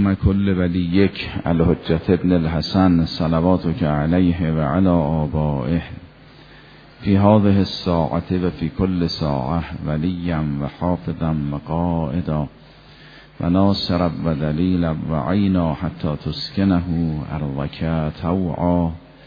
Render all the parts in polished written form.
اللهم كل وليك الحجة ابن الحسن صلواتك عليه وعلى آبائه في هذه الساعة وفي كل ساعة وليا وحافظا وقائدا وناصرا ودليلا وعينا حتى تسكنه أرضك طوعا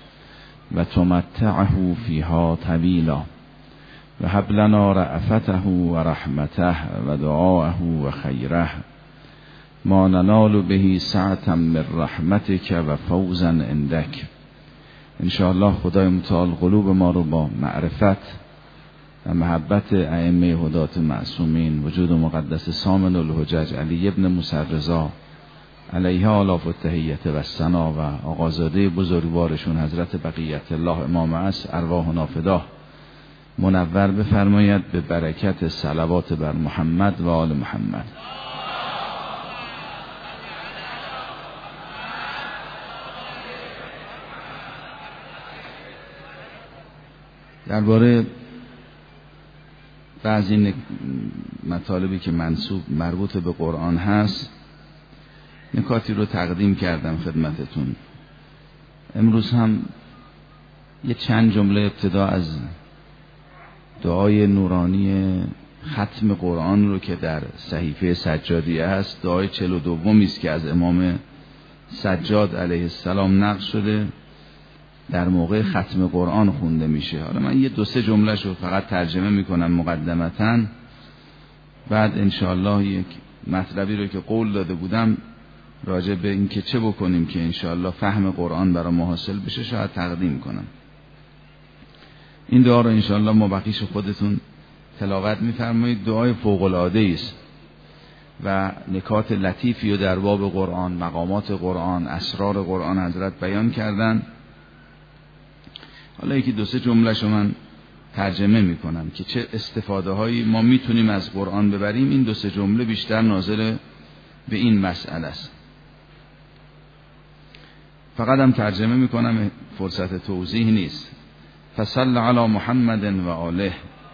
وتمتعه فيها طويلا وهب لنا رأفته ورحمته ودعاءه وخيره ما ننال به سعة من رحمتك و فوزا عندك. انشاءالله خدای متعال قلوب ما رو با معرفت و محبت ائمه هدات معصومین وجود مقدس سامن الحجج علی ابن موسی رضا علیه آلاف التحیت و ثنا و آقازاده بزرگوارشون حضرت بقیت الله امام عصر ارواحنا فداه منور بفرماید به برکت صلوات بر محمد و آل محمد. درباره بعضی مطالبی که مربوط به قرآن هست نکاتی رو تقدیم کردم خدمتتون. امروز هم یه چند جمله ابتدا از دعای نورانی ختم قرآن رو که در صحیفه سجادیه است، دعای 42 است که از امام سجاد علیه السلام نقل شده، در موقع ختم قرآن خونده میشه. حالا من یه 2-3 جمله رو فقط ترجمه میکنم مقدمتاً، بعد انشاءالله یک مطلبی رو که قول داده بودم راجع به این که چه بکنیم که انشاءالله فهم قرآن برای ما حاصل بشه شاید تقدیم کنم. این دعا رو انشاءالله مابقیش خودتون تلاوت میفرمایید. دعای فوق‌العاده است و نکات لطیفی رو در باب قرآن، مقامات قرآن، اسرار قرآن حضرت بیان کردن. حالا یکی 2-3 جمله رو من ترجمه میکنم که چه استفاده هایی ما میتونیم از قرآن ببریم. این 2-3 جمله بیشتر ناظر به این مسئله است. فقط هم ترجمه میکنم، فرصت توضیح نیست. فصل علی محمد و آله.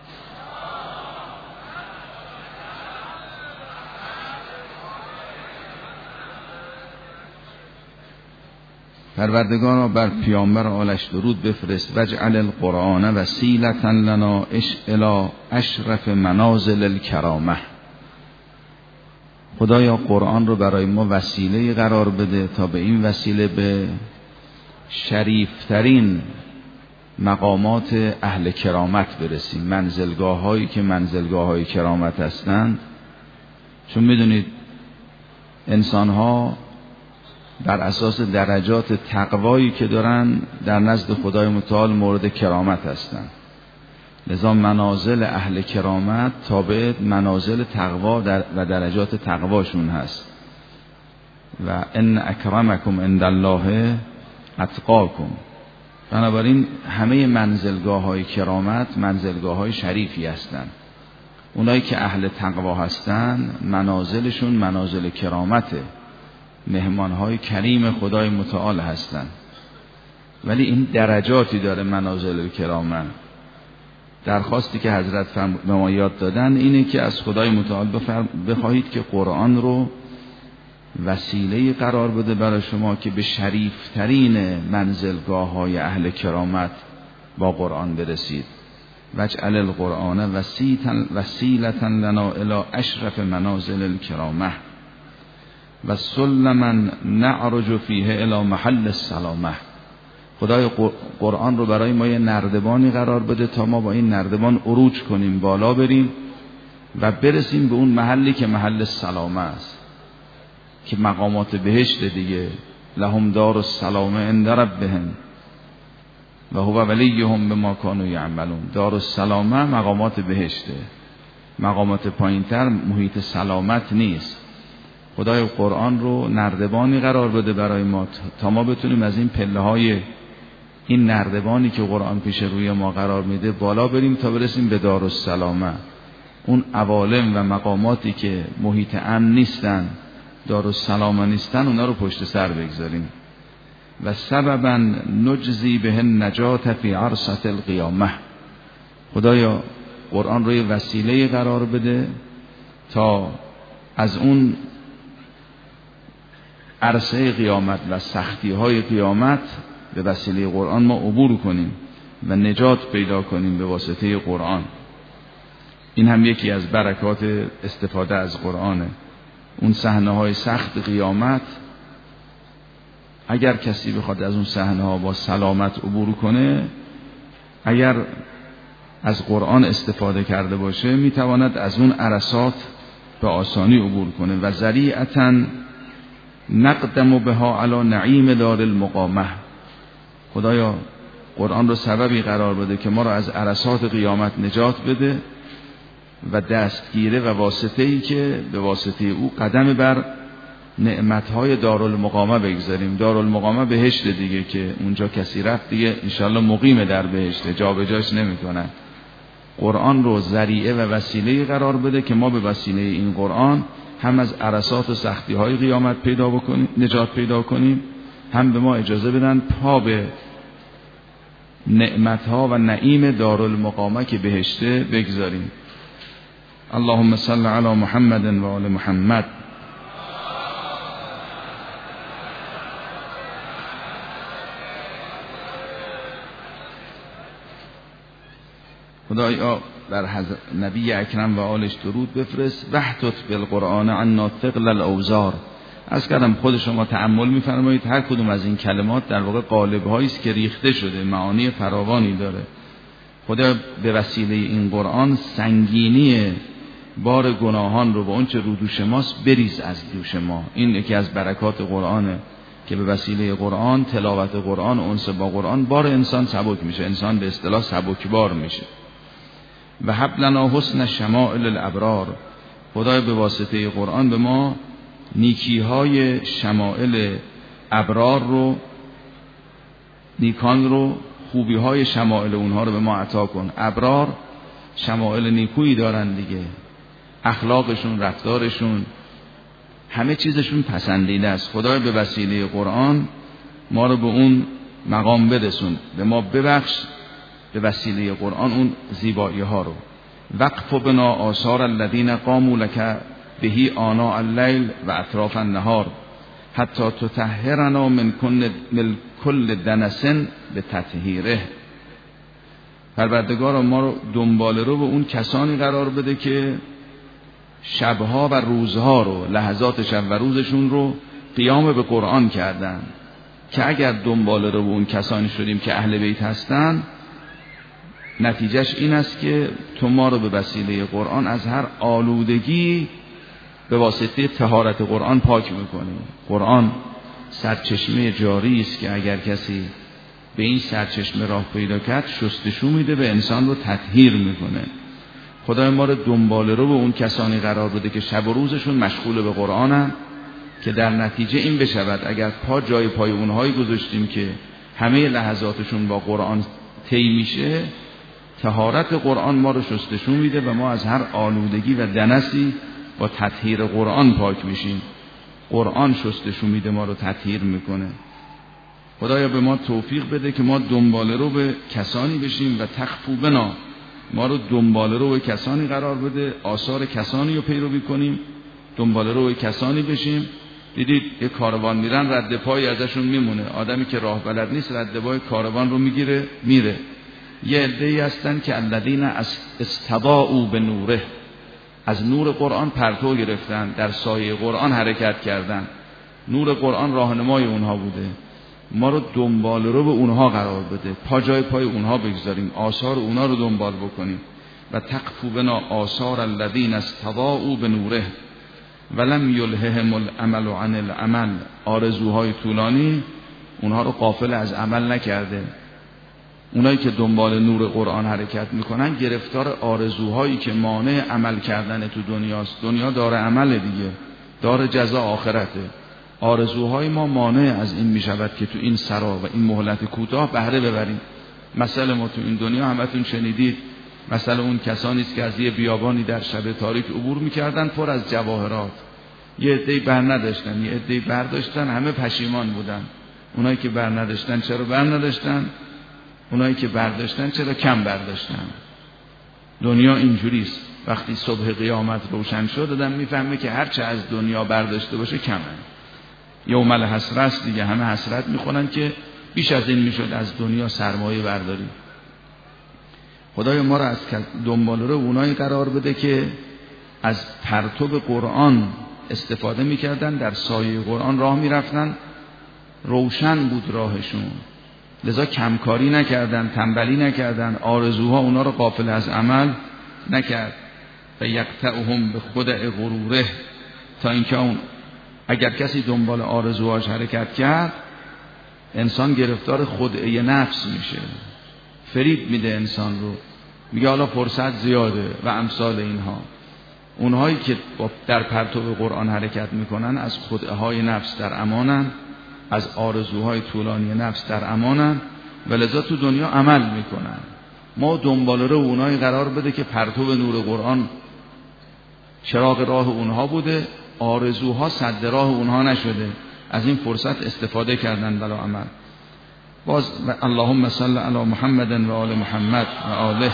پروردگارا بر پیامبر آلش درود بفرست. وجعل القرآن وسیلة لنا الی اشرف منازل الکرامه. خدایا قرآن رو برای ما وسیله قرار بده تا به این وسیله به شریفترین مقامات اهل کرامت برسیم، منزلگاه هایی که منزلگاه های کرامت هستند. چون میدونید انسان ها بر اساس درجات تقوایی که دارن در نزد خدای متعال مورد کرامت هستند. لذا منازل اهل کرامت تابع منازل تقوا و درجات تقواشون هست. و ان اکرمکم عند الله اتقاکم. بنابراین همه منزلگاه های کرامت منزلگاه های شریفی هستند. اونایی که اهل تقوا هستند منازلشون منازل کرامته، مهمان های کریم خدای متعال هستند. ولی این درجاتی داره منازل کرامت. درخواستی که حضرت به ما یاد دادن اینه که از خدای متعال بخواهید که قرآن رو وسیله قرار بده برای شما که به شریفترین منزلگاه های اهل کرامت با قرآن برسید. وجعل القرآن وسیلة لنا الی اشرف منازل الکرامه و سلما نعرج فیه الی محل السلامه. خدای قرآن رو برای ما یه نردبانی قرار بده تا ما با این نردبان عروج کنیم، بالا بریم و برسیم به اون محلی که محل سلامه است، که مقامات بهشت دیگه. لهم دار السلامه عند ربهم و هو ولیهم بما کانوا یعملون. دار السلامه مقامات بهشته، مقامات پایینتر محیط سلامت نیست. خدای قرآن رو نردبانی قرار بده برای ما تا ما بتونیم از این پله های این نردبانی که قرآن پیش روی ما قرار میده بالا بریم تا برسیم به دارالسلامه. اون عوالم و مقاماتی که محیط امن نیستن، دارالسلامه نیستن، اونا رو پشت سر بگذاریم. و سببا نجزی به النجات فی عرصة القیامه. خدایا قرآن رو یه وسیله قرار بده تا از اون عرصه قیامت و سختی های قیامت به وسیله قرآن ما عبور کنیم و نجات پیدا کنیم به واسطه قرآن. این هم یکی از برکات استفاده از قرآنه. اون صحنه های سخت قیامت اگر کسی بخواد از اون صحنه ها با سلامت عبور کنه، اگر از قرآن استفاده کرده باشه، میتواند از اون عرصات به آسانی عبور کنه. و ذریعةً نقدم بها علی نعیم دار المقامه. خدایا قرآن رو سببی قرار بده که ما رو از عرصات قیامت نجات بده و دستگیره و واسطه‌ای که به واسطه او قدم بر نعمتهای دارالمقامه بگذاریم. دارالمقامه بهشت دیگه که اونجا کسی رفت دیگه انشالله مقیم در بهشت، جا به جاش نمیکنن. قرآن رو ذریعه و وسیله قرار بده که ما به وسیله این قرآن هم از عرصات و سختی های قیامت پیدا بکنیم، نجات پیدا کنیم، هم به ما اجازه بدن پا به نعمتها و نعیم دارالمقامه که بهشته بگذاریم. اللهم صل علی محمد و آل محمد. خدایا بر نبی اکرم و آلش درود بفرست. وحتت بالقرآن عنا ثقل الاوزار. از کردم خود شما تأمل می‌فرمایید هر کدوم از این کلمات در واقع قالب‌هایی است که ریخته شده، معانی فراوانی داره. خدا به وسیله این قرآن سنگینی بار گناهان رو با اون چه رو دوش ماست بریز از دوش ما. این یکی از برکات قرآنه که به وسیله قرآن، تلاوت قرآن، انس با قرآن بار انسان سبک میشه، انسان به اصطلاح سبکبار میشه. و هب لنا حسن شمائل الابرار. خدای به واسطه قرآن به ما نیکی‌های شمائل ابرار رو، نیکان رو، خوبی‌های شمائل اونها رو به ما عطا کن. ابرار شمائل نیکویی دارن دیگه، اخلاقشون، رفتارشون، همه چیزشون پسندیده است. خدای به وسیله قرآن ما رو به اون مقام برسون، به ما ببخش به وسیله قرآن اون زیبایی ها رو. وقف بنا آثار الذین قاموا لک بهی آناء اللیل و اطراف النهار حتی تطهرنا من کل دنس به تطهیره. پروردگار ما رو دنبال رو به اون کسانی قرار بده که شبها و روزها رو، لحظات شب و روزشون رو قیام به قرآن کردن، که اگر دنبال رو به اون کسانی شدیم که اهل بیت هستن، نتیجهش این است که تو ما رو به وسیله قرآن از هر آلودگی به واسطه طهارت قرآن پاک میکنی. قرآن سرچشمه جاری است که اگر کسی به این سرچشمه راه پیدا کرد شستشو میده، به انسان رو تطهیر میکنه. خدای ما رو دنبال رو به اون کسانی قرار بده که شب و روزشون مشغول به قرآنن، که در نتیجه این بشود اگر جای پای اونهایی گذاشتیم که همه لحظاتشون با قرآن طی میشه، طهارت قرآن ما رو شستشو میده و ما از هر آلودگی و دنسی با تطهیر قرآن پاک میشیم. قرآن شستشو میده، ما رو تطهیر میکنه. خدایا به ما توفیق بده که ما دنبال رو به کسانی بشیم و تخفو بنا، ما رو دنبال رو به کسانی قرار بده، آثار کسانی رو پیروی کنیم، دنبال رو به کسانی بشیم. دیدید یه کاروان میرن، رد پای ازشون میمونه. آدمی که راه بلد نیست رد پای کاروان رو میگیره میره. یه عده‌ای هستن که الذین استضاءوا بنوره، از نور قرآن پرتو گرفتن، در سایه قرآن حرکت کردن، نور قرآن راهنمای اونها بوده. ما رو دنبال رو به اونها قرار بده، پا جای پای اونها بگذاریم، آثار اونها رو دنبال بکنیم. و تقفو بنا آثار الذین استضاءوا بنوره ولم یلههم العمل عن العمل. آرزوهای طولانی اونها رو غافل از عمل نکرده. اونایی که دنبال نور قرآن حرکت میکنن گرفتار آرزوهایی که مانع عمل کردن تو دنیاست. دنیا دار عمل دیگه، دار جزا آخرته. آرزوهای ما مانع از این میشود که تو این سرا و این مهلت کوتاه بهره ببریم. مثلا ما تو این دنیا همتون شنیدید، مثلا اون کسانی است که از یه بیابانی در شب تاریک عبور میکردن پر از جواهرات. یه عده‌ای بر نداشتن، یه عده‌ای برداشتن، همه پشیمان بودن. اونایی که بر نداشتن چرا بر نداشتن؟ اونایی که برداشتن چرا کم برداشتن؟ دنیا اینجوریست. وقتی صبح قیامت روشن شد آدم میفهمه که هر چه از دنیا برداشته باشه کمه. یوم الحسره است دیگه، همه حسرت میخونن که بیش از این میشد از دنیا سرمایه برداری. خدای ما را از دنبال رو اونایی قرار بده که از پرتو قرآن استفاده میکردن، در سایه قرآن راه میرفتن، روشن بود راهشون، لذا کمکاری نکردن، تنبلی نکردن، آرزوها اونا رو غافل از عمل نکرد. فیقطعهم بخدع غروره، تا اینکه اون اگر کسی دنبال آرزوهاش حرکت کرد، انسان گرفتار خدعه نفس میشه، فریب میده انسان رو، میگه حالا فرصت زیاده و امثال اینها. اونهایی که در پرتو قرآن حرکت میکنن از خدعه های نفس در امانن، از آرزوهای طولانی نفس در امانن و لذا تو دنیا عمل میکنن. ما دنبال رو اونهایی قرار بده که پرتو نور قرآن چراغ راه اونها بوده، آرزوها سد راه اونها نشده، از این فرصت استفاده کردن بلا عمل. باز اللهم صل علی محمد و آل محمد و آله.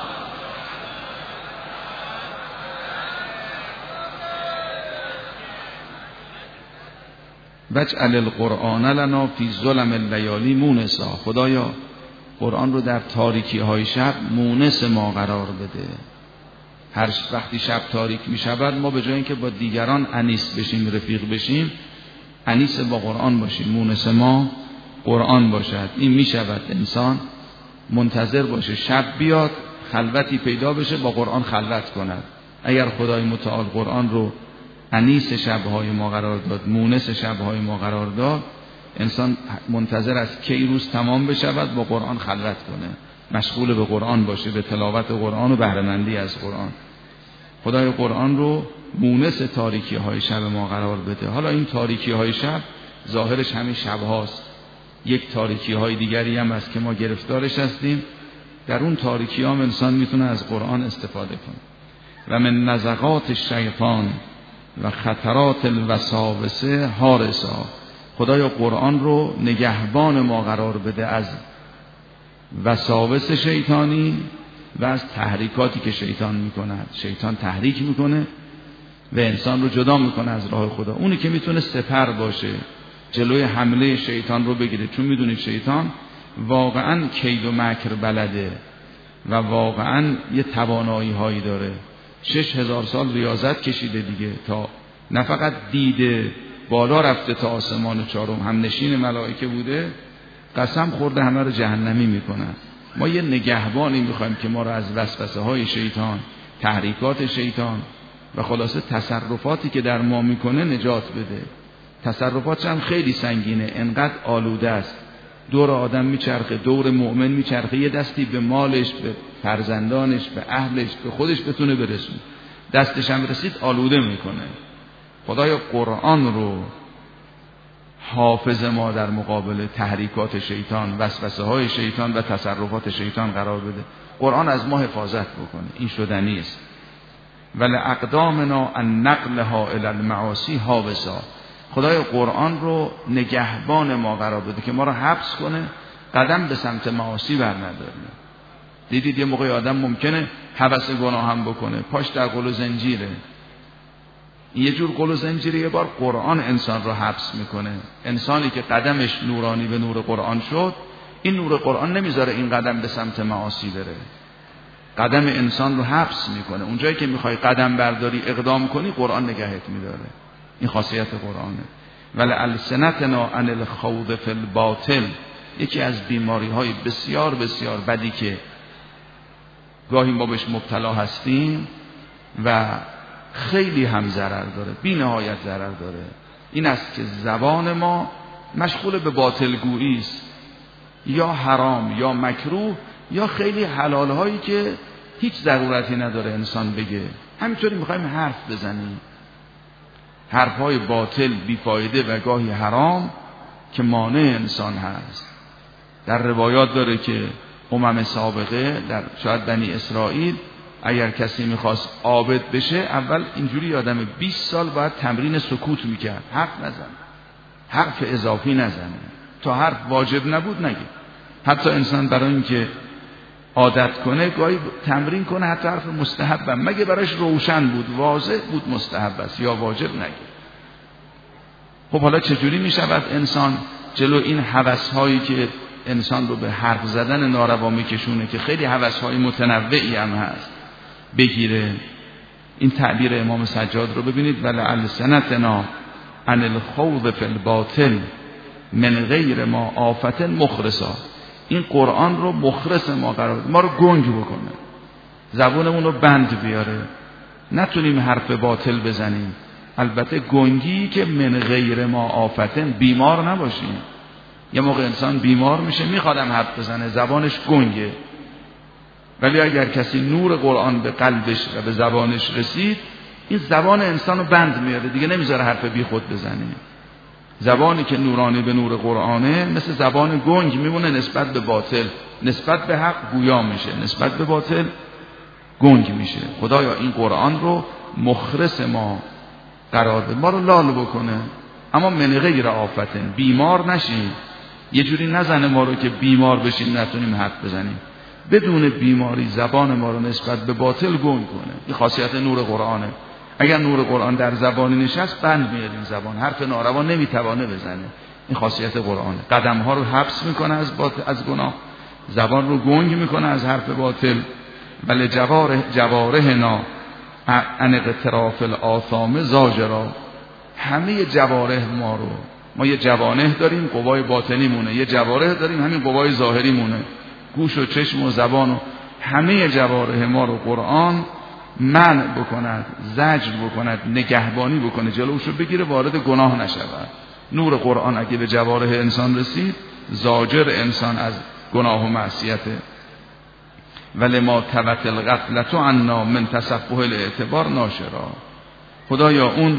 وجعل القرآن لنا فی ظلم اللیالی مونسا، خدایا قرآن رو در تاریکی های شب مونس ما قرار بده. هر وقتی شب تاریک می شود ما به جای اینکه با دیگران انیس بشیم، رفیق بشیم، انیس با قرآن باشیم، مونس ما قرآن باشد. این می شود انسان منتظر باشه شب بیاد، خلوتی پیدا بشه، با قرآن خلوت کند. اگر خدای متعال قرآن رو انیس شبهای ما قرار داد، مونس شبهای ما قرار داد، انسان منتظر است که این روز تمام بشود با قرآن خلوت کنه، مشغول به قرآن باشه، به تلاوت قرآن و بهره مندی از قرآن. خدای قرآن رو مونس تاریکی های شب ما قرار بده. حالا این تاریکی های شب ظاهرش همین شب هاست، یک تاریکی های دیگری هم هست که ما گرفتارش هستیم. در اون تاریکی ها انسان میتونه از قرآن استفاده کنه. و من نزغات الشیطان و خطرات الوساوس حارسا، خدایا قرآن رو نگهبان ما قرار بده از وساوس شیطانی و از تحریکاتی که شیطان میکند. شیطان تحریک میکنه و انسان رو جدا میکنه از راه خدا. اونی که میتونه سپر باشه، جلوی حمله شیطان رو بگیره، چون میدونید شیطان واقعا کید و مکر بلده و واقعا یه توانایی هایی داره. 6000 سال ریاضت کشیده دیگه تا نه فقط دیده بالا رفته تا آسمان چهارم، هم نشین ملائکه بوده، قسم خورده همه رو جهنمی میکنن. ما یه نگهبانی میخوایم که ما رو از وسوسه های شیطان، تحریکات شیطان و خلاصه تصرفاتی که در ما میکنه نجات بده. تصرفات هم خیلی سنگینه، انقدر آلوده است، دور آدم میچرخه، دور مؤمن میچرخه، یه دستی به مالش، به فرزندانش، به اهلش، به خودش بتونه برسونه، دستش هم رسید آلوده میکنه. خدای قرآن رو حافظ ما در مقابل تحریکات شیطان، وسوسه های شیطان و تصرفات شیطان قرار بده. قرآن از ما حفاظت بکنه، این شدنی است. ولأقدامنا ان نقلها الی المعاصی حابسا، خدای قرآن رو نگهبان ما قرار بده که ما رو حبس کنه، قدم به سمت معاصی بر نداریم. دیدید یه موقع آدم ممکنه هوس گناه هم بکنه، پاش در قل و زنجیره. یه جور قل و زنجیره، یه بار قرآن انسان رو حبس میکنه. انسانی که قدمش نورانی به نور قرآن شد، این نور قرآن نمیذاره این قدم به سمت معاصی بره، قدم انسان رو حبس میکنه. اونجایی که میخوای قدم برداری، اقدام کنی، قرآن نگهت میداره. این خاصیت قرآنه. ولألسنتنا عن الخوض فی الباطل، یکی از بیماری های بسیار بسیار بدی که گاهی ما بهش مبتلا هستیم و خیلی هم ضرر داره، بی نهایت ضرر داره، این است که زبان ما مشغول به باطل گویی است، یا حرام یا مکروه یا خیلی حلال هایی که هیچ ضرورتی نداره انسان بگه. همینطوری میخوایم حرف بزنیم، حرف های باطل، بیفایده و گاهی حرام که مانع انسان هست. در روایات داره که امم سابقه، در شاید بنی اسرائیل، اگر کسی میخواست عابد بشه، اول اینجوری آدم 20 سال باید تمرین سکوت میکرد، حرف نزن، حرف اضافی نزنه، تا حرف واجب نبود نگه. حتی انسان برای اینکه عادت کنه گاهی تمرین کنه، حتی حرف مستحب مگه براش روشن بود، واضح بود مستحب است یا واجب نگه. خب حالا چجوری می شود انسان جلو این هوس‌هایی که انسان رو به حرف زدن ناروا میکشونه که خیلی هوس‌های متنوعی هم هست بگیره؟ این تعبیر امام سجاد رو ببینید: ولعل سنتنا عن الخوض فی الباطل من غیر ما آفت مخرسا. این قرآن رو مخرس ما قرار بده، ما رو گنگ بکنه، زبونمون رو بند بیاره، نتونیم حرف باطل بزنیم. البته گنگی که من غیر ما آفتن، بیمار نباشیم. یه موقع انسان بیمار میشه میخوادم حرف بزنه، زبانش گنگه، ولی اگر کسی نور قرآن به قلبش و به زبانش رسید، این زبان انسان رو بند میاره، دیگه نمیذاره حرف بی خود بزنه. زبانی که نورانی به نور قرآنه مثل زبان گنگ میمونه، نسبت به باطل، نسبت به حق گویا میشه، نسبت به باطل گنگ میشه. خدایا این قرآن رو مخرس ما قرار بده، ما رو لال بکنه، اما من غیر آفتن، بیمار نشیم، یه جوری نزنه ما رو که بیمار بشیم نتونیم حرف بزنیم. بدون بیماری زبان ما رو نسبت به باطل گنگ کنه. این خاصیت نور قرآنه. اگر نور قرآن در زبانی نشست، بند میاد این زبان، حرف ناروا نمیتوانه بزنه. این خاصیت قرآنه. قدم ها رو حبس میکنه از گناه، زبان رو گنگ میکنه از حرف باطل. ولی جوارحنا عن اقتراف الآثام زاجرا. همه جوارح ما یه جوانح داریم، قوای باطنی مونه، یه جوارح داریم، همین قوای ظاهری مونه، گوش و چشم و زبان و همه جوارح ما رو قرآن منع بکند، زجر بکند، نگهبانی بکنه، جلوشو بگیره وارد گناه نشود. نور قرآن اگه به جوارح انسان رسید، زاجر انسان از گناه و معصیته. ولی ما توت الغفلت عنا من تصفح الاعتبار ناشرا. خدایا اون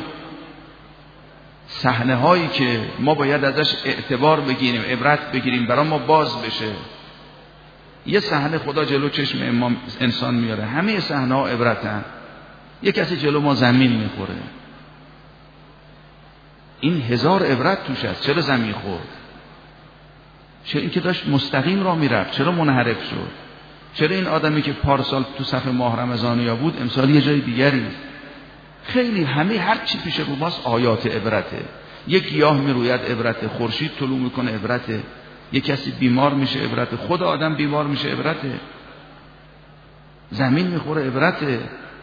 صحنه هایی که ما باید ازش اعتبار بگیریم، عبرت بگیریم، برای ما باز بشه. یه صحنه خدا جلو چشم انسان میاره، همه صحنه ها عبرتن. یه کسی جلو ما زمین میخوره، این 1000 عبرت توش هست. چرا زمین خورد؟ چرا این که داشت مستقیم را میرفت چرا منحرف شد؟ چرا این آدمی که پارسال تو صف ماه رمضانیا بود امسال یه جای دیگری؟ خیلی همه هر چی پیش رو ماست آیات عبرته. یک گیاه میروید عبرته، خورشید طلوع میکنه عبرته، یک کسی بیمار میشه عبرته، خود آدم بیمار میشه عبرته، زمین میخوره عبرته.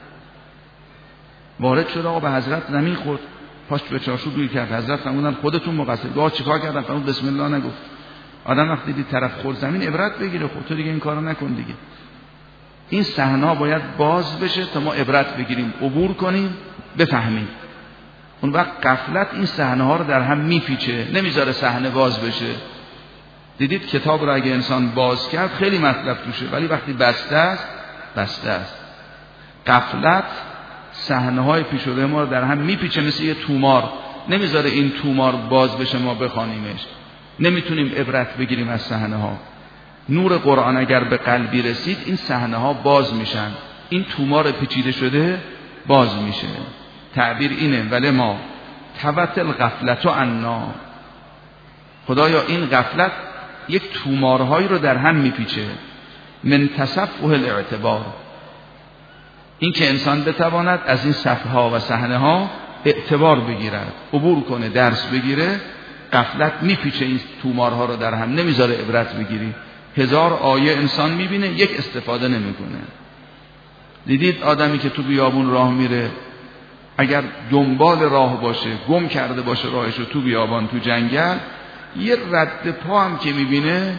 وارد شد آقا به حضرت زمین خورد، پاشت به چارچوب روی کرد، حضرت فرمودن خودتون مقصر. آقا چیکار کردن؟ فرمود بسم الله نگفت. آدم وقتی دید طرف خورد زمین عبرت بگیره، خب تو دیگه این کارو نکن دیگه. این صحنه باید باز بشه تا ما عبرت بگیریم، عبور کنیم، بفهمیم. اون وقت غفلت این صحنه ها رو در هم میپیچه، نمیذاره صحنه باز بشه. دیدید کتاب رو اگه انسان باز کرد خیلی مطلب توشه، ولی وقتی بسته است. غفلت صحنه های پیش شده ما رو در هم میپیچه، مثل یه تومار، نمیذاره این تومار باز بشه ما بخوانیمش، نمیتونیم عبرت بگیریم از صحنه ها. نور قرآن اگر به قلبی رسید این صحنه ها باز میشن، این تومار پیچیده شده باز میشه. تعبیر اینه: ولی ما توت الغفلت عنا. خدایا این غفلت یک تومارهایی رو در هم میپیچه. من تصفح الاعتبار، این که انسان بتواند از این صفحه ها و صحنه ها اعتبار بگیرد، عبور کنه، درس بگیره. غفلت میپیچه این تومارها رو در هم، نمیذاره عبرت بگیری. 1000 آیه انسان میبینه، یک استفاده نمیکنه. دیدید آدمی که تو بیابون راه میره، اگر دنبال راه باشه، گم کرده باشه راهشو تو بیابان، تو جنگل، یه رد پا هم که میبینه،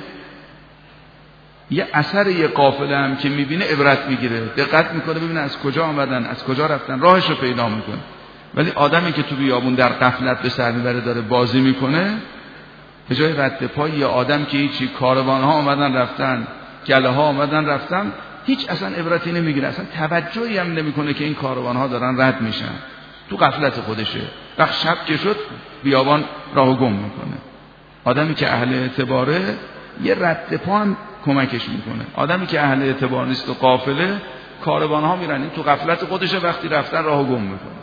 یه اثر یه قافله هم که میبینه عبرت میگیره، دقت میکنه ببینه از کجا آمدن، از کجا رفتن، راهشو پیدا میکنه. ولی آدمی که تو بیابون در غفلت به سر میبره، داره بازی میکنه، به جای رد پای یه آدم که هیچی، کاروان ها آمدن رفتن، گله ها آمدن رفتن، هیچ اصلا عبرتی نمیگیره، اصلا توجهی هم نمیکنه که این کاروان ها دارن رد میشن، تو غفلت خودشه. وقت شب که شد بیابان راهو گم میکنه. آدمی که اهل اعتباره یه رد پا هم کمکش میکنه. آدمی که اهل اعتبار نیست و قافله، کاروان ها میرن، این تو غفلت خودشه، وقتی رفتن راهو گم میکنه.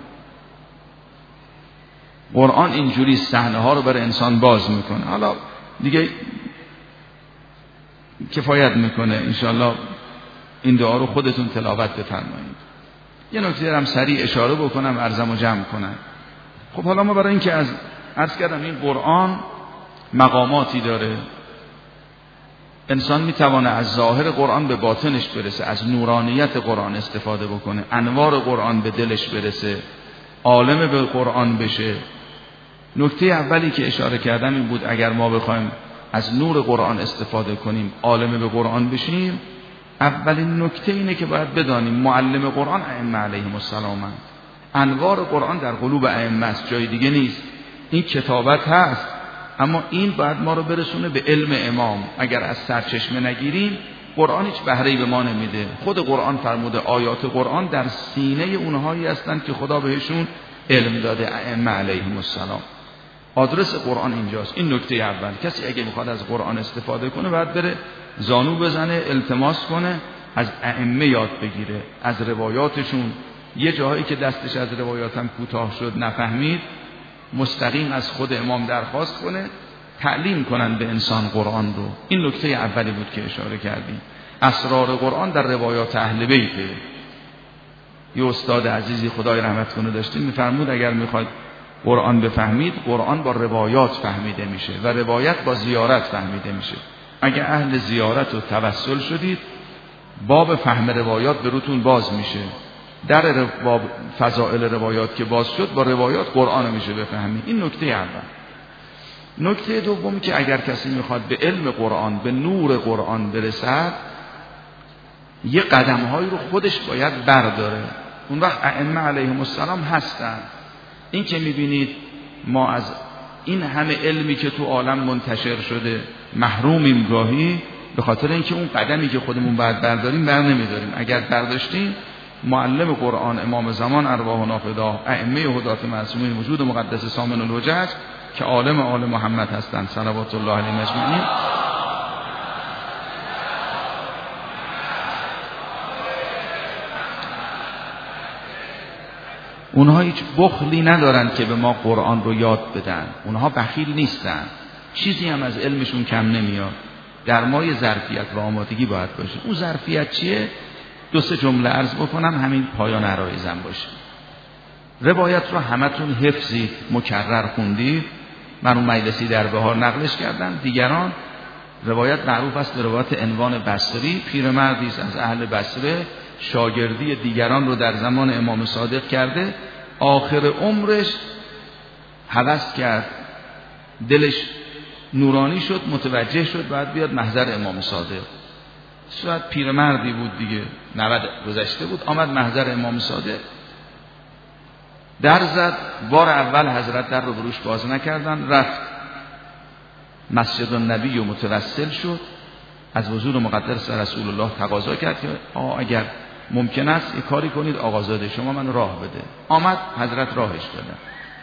قرآن اینجوری صحنه ها رو برای انسان باز میکنه. حالا دیگه کفایت میکنه، انشالله این دعا رو خودتون تلاوت بفرمایید. یه نکته هم سریع اشاره بکنم، عرضمو جمع کنم. خب حالا ما برای اینکه از عرض کردم این قرآن مقاماتی داره، انسان میتونه از ظاهر قرآن به باطنش برسه، از نورانیت قرآن استفاده بکنه، انوار قرآن به دلش برسه، عالم به قرآن بشه. نکته اولی که اشاره کردم این بود اگر ما بخوایم از نور قرآن استفاده کنیم، عالم به قرآن بشیم، اولین نکته اینه که باید بدانیم معلم قرآن ائمه علیهم السلام، انوار قرآن در قلوب ائمه است، جای دیگه نیست. این کتابت هست، اما این باید ما رو برسونه به علم امام. اگر از سرچشمه نگیریم قرآن هیچ بهره‌ای به ما نمیده. خود قرآن فرموده آیات قرآن در سینه اونهایی هستند که خدا بهشون علم داده، ائمه علیهم السلام. آدرس قرآن اینجاست. این نکته اول. کسی اگه میخواد از قرآن استفاده کنه باید بره زانو بزنه، التماس کنه، از ائمه یاد بگیره، از روایاتشون. یه جاهایی که دستش از روایاتم کوتاه شد نفهمید، مستقیم از خود امام درخواست کنه، تعلیم کنن به انسان قرآن رو. این نکته اولی بود که اشاره کردیم. اسرار قرآن در روایات اهل بیته. یه استاد عزیزی خدای رحمت کنه داشتیم، میفرمود اگر میخواید قرآن بفهمید، قرآن با روایات فهمیده میشه و روایت با زیارت فهمیده میشه. اگر اهل زیارت و توسل شدید، باب فهم روایات به روتون باز میشه. در باب فضائل روایات که باز شد، با روایات قرآن میشه بفهمید. این نکته اول. نکته دوم که اگر کسی میخواد به علم قرآن، به نور قرآن برسد، یه قدم‌هایی رو خودش باید برداره. اون وقت ائمه علیهم السلام هستن. این که میبینید ما از این همه علمی که تو عالم منتشر شده محرومیم گاهی، به خاطر اینکه اون قدمی که خودمون باید برداریم بر نمیداریم. اگر برداشتیم، معلم قرآن امام زمان ارواحنا فدا، ائمه هدات معصومین وجود مقدس سامن الحجج که عالم آل محمد هستند صلوات الله علیهم اجمعین، اونها هیچ بخلی ندارن که به ما قرآن رو یاد بدن. اونها بخیل نیستن، چیزی هم از علمشون کم نمیاد. در ما ظرفیت و آمادگی باید باشه. اون ظرفیت چیه؟ دو سه جمله عرض بکنم همین پایان عرایزم باشه. روایت رو همتون حفظید، مکرر خوندید. من اون مجلسی در بهار نقلش کردم. دیگران روایت معروف است به روایت عنوان بصری، پیرمردی است از اهل بصره، شاگردی دیگران رو در زمان امام صادق کرده، آخر عمرش هوس کرد، دلش نورانی شد، متوجه شد باید بیاد محضر امام صادق. صورت پیرمردی بود دیگه، 90 گذشته بود، آمد محضر امام صادق، در زد. بار اول حضرت در رو بروش باز نکردن، رفت مسجد النبی و متوسل شد، از حضور مقدس رسول الله تقاضا کرد که اگر ممکن است یک کاری کنید آقازاده شما من راه بده. آمد، حضرت راهش دادن.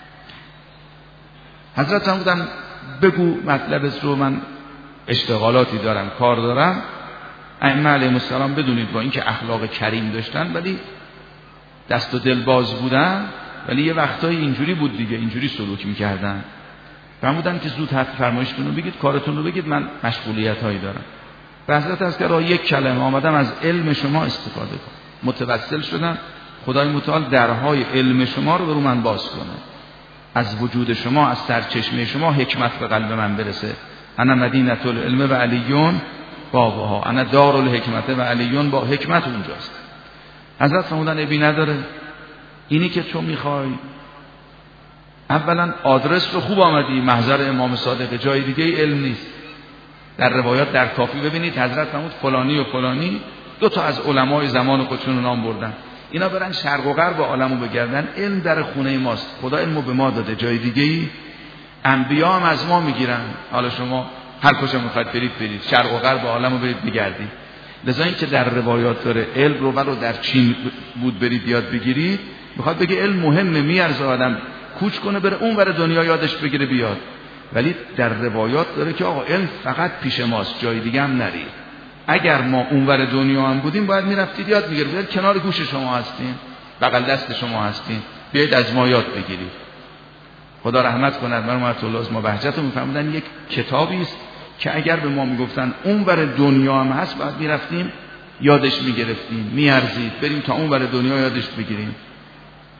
حضرت هم بودن بگو مطلبت رو، من اشتغالاتی دارم، کار دارم. ائمه علیهم السلام بدونید با اینکه اخلاق کریم داشتن ولی دست و دل باز بودن، ولی یه وقتایی اینجوری بود دیگه، اینجوری سلوک میکردن. فرمودن که زود حرف فرمایشتون رو بگید، کارتون رو بگید، من مشغولیت هایی دارم. به حضرت از که یک کلمه آمدم از علم شما استفاده کنم. متوسل شدم خدای متعال درهای علم شما رو برو من باز کنه، از وجود شما، از سرچشمه شما حکمت به قلب من برسه. انا مدینه العلم و علیون بابها، انا دار الحکمت و علیون با حکمت اونجاست. حضرت فرمودن ابی نداره، اینی که تو میخوای اولا آدرس رو خوب آمدی، محضر امام صادق، جای دیگه علم نیست. در روایات در کافی ببینید حضرت فرمود فلانی و فلانی 2 تا از علمای زمان خودشون رو نام بردن، اینا برن شرق و غرب عالمو بگردن، علم در خونه ماست، خدا علمو به ما داده، جای دیگه ای انبیا هم از ما میگیرن. حالا شما هر کجا میخواید برید، شرق و غرب عالمو برید بگردید. لذا این که در روایات داره علم رو ولو در چین بود برید یاد بگیرید، میخواد بگه علم مهمه، میارزه آدم کوچ کنه بره اون ور دنیا یادش بگیره بیاد. ولی در روایات داره که آقا علم فقط پیش ماست، جای دیگه هم نرید. اگر ما اونور دنیا هم بودیم باید میرفتید یاد میگیرید، بیاید کنار گوش شما هستیم، بغل دست شما هستیم، بیاید از ما یاد بگیرید. خدا رحمت کند مرحمت الله از ما بهجت رو میفهمیدن یک کتابی است که اگر به ما میگفتن اونور دنیا هم هست باید میرفتیم یادش میگرفتیم، میارزید بریم تا اونور دنیا یادش بگیریم.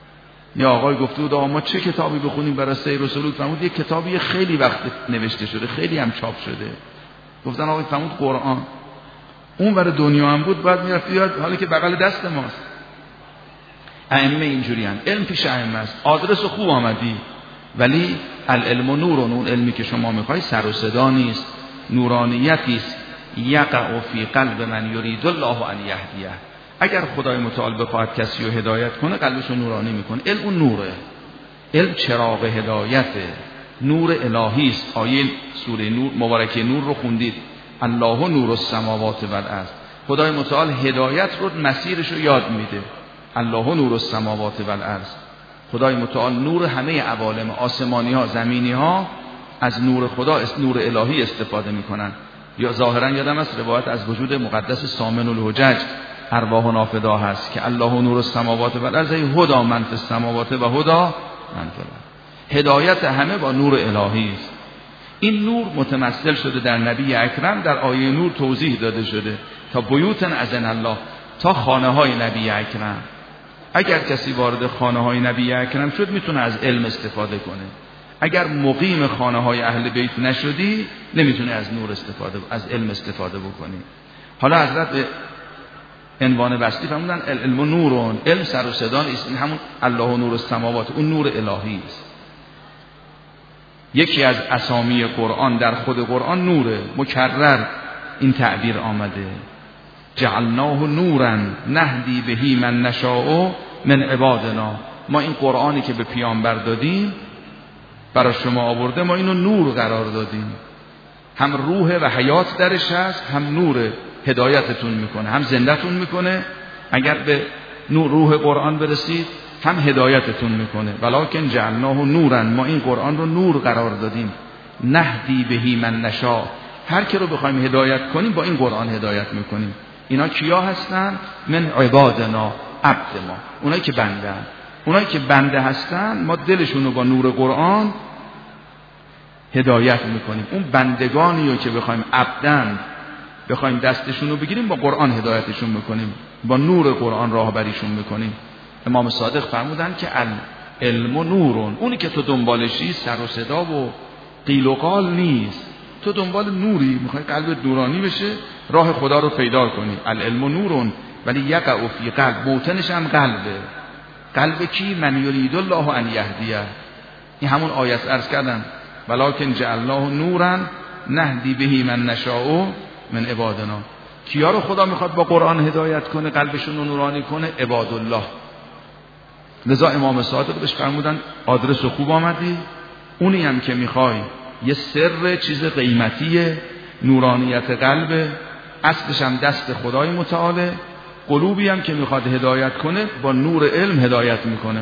یا آقای گفته بود ما چه کتابی بخونیم برای سیر و سلوک؟ فرمود یک کتابی خیلی وقت نوشته شده، خیلی هم چاپ شده. گفتن آقای فرمود قرآن. اون برای دنیا هم بود، بعد میرفت یاد حالی که بغل دست ماست. ائمه اینجوری ان، علم پیش ائمه است. آدرس خوب آمدی، ولی العلم نور، اون علمی که شما میخوای سر و صدا نیست، نورانیتی است. یقع فی قلب من یرید الله ان یهدیه. اگر خدای متعال بخواهد کسی رو هدایت کنه قلبش رو نورانی میکنه. علم اون نوره، علم چراغ هدایته، نور الهی است. آیه سوره نور مبارکه نور رو خوندید، الله نور السماوات و الارض. خدای متعال هدایت رو مسیرش رو یاد میده. الله نور السماوات و الارض. خدای متعال نور همه عوالم، آسمانی ها زمینی ها، از نور خدا، نور الهی استفاده میکنن. یا ظاهرا یادم است روایت از وجود مقدس سامن الحجج ارواح نافدا هست که الله نور السماوات و الارض هدی من فی السماوات و هدی من فی الارض. هدایت همه با نور الهی است. این نور متمثل شده در نبی اکرم. در آیه نور توضیح داده شده تا بیوتن اذن الله، تا خانه های نبی اکرم. اگر کسی وارد خانه های نبی اکرم شد میتونه از علم استفاده کنه. اگر مقیم خانه های اهل بیت نشدی نمیتونه از نور استفاده، از علم استفاده بکنی. حالا حضرت عنوان بستی فرمودن علم نورون، علم سر و صدا نیست، این همون الله نور السماوات، اون نور الهی است. یکی از اسامی قرآن در خود قرآن نوره، مکرر این تعبیر آمده. جعلناه نورا نهدی بهی من نشاء من عبادنا. ما این قرآنی که به پیامبر دادیم برای شما آورده، ما اینو نور قرار دادیم. هم روح و حیات درش هست، هم نور هدایتتون میکنه، هم زندهتون میکنه. اگر به نور روح قرآن برسید هم هدایتتون میکنه. ولکن جعلناه نورا، ما این قرآن رو نور قرار دادیم. نهدی بهی من نشاء، هر کی رو بخوایم هدایت کنیم با این قرآن هدایت میکنیم. اینا کیا هستن؟ من عبادنا، عبد ما، اونایی که بنده هستن. اونایی که بنده هستن ما دلشون رو با نور قرآن هدایت میکنیم. اون بندگانی رو که بخوایم عبدن، بخوایم دستشون رو بگیریم، با قرآن هدایتشون میکنیم، با نور قرآن راهبریشون میکنیم. امام صادق فرمودن که العلم نورون، اونی که تو دنبالشی سر و صدا و قیل و قال نیست. تو دنبال نوری، میخوای قلبت نورانی بشه، راه خدا رو پیدا کنی. العلم نورون ولی یقع فی قلب، موتنش هم قلبه. قلب کی؟ من یرید الله ان یهدیه. این همون آیت عرض کردم ولکن جعلناه نورا نهدی بهی من نشاء من عبادنا. کیا رو خدا میخواد با قرآن هدایت کنه، قلبشون رو نورانی کنه؟ عباد الله. لذا امام صادق بهش فرمودن آدرس خوب آمدی، اونی هم که میخوای یه سر چیز قیمتیه، نورانیت قلب، اصلش هم دست خدای متعاله. قلوبی هم که میخواد هدایت کنه با نور علم هدایت میکنه.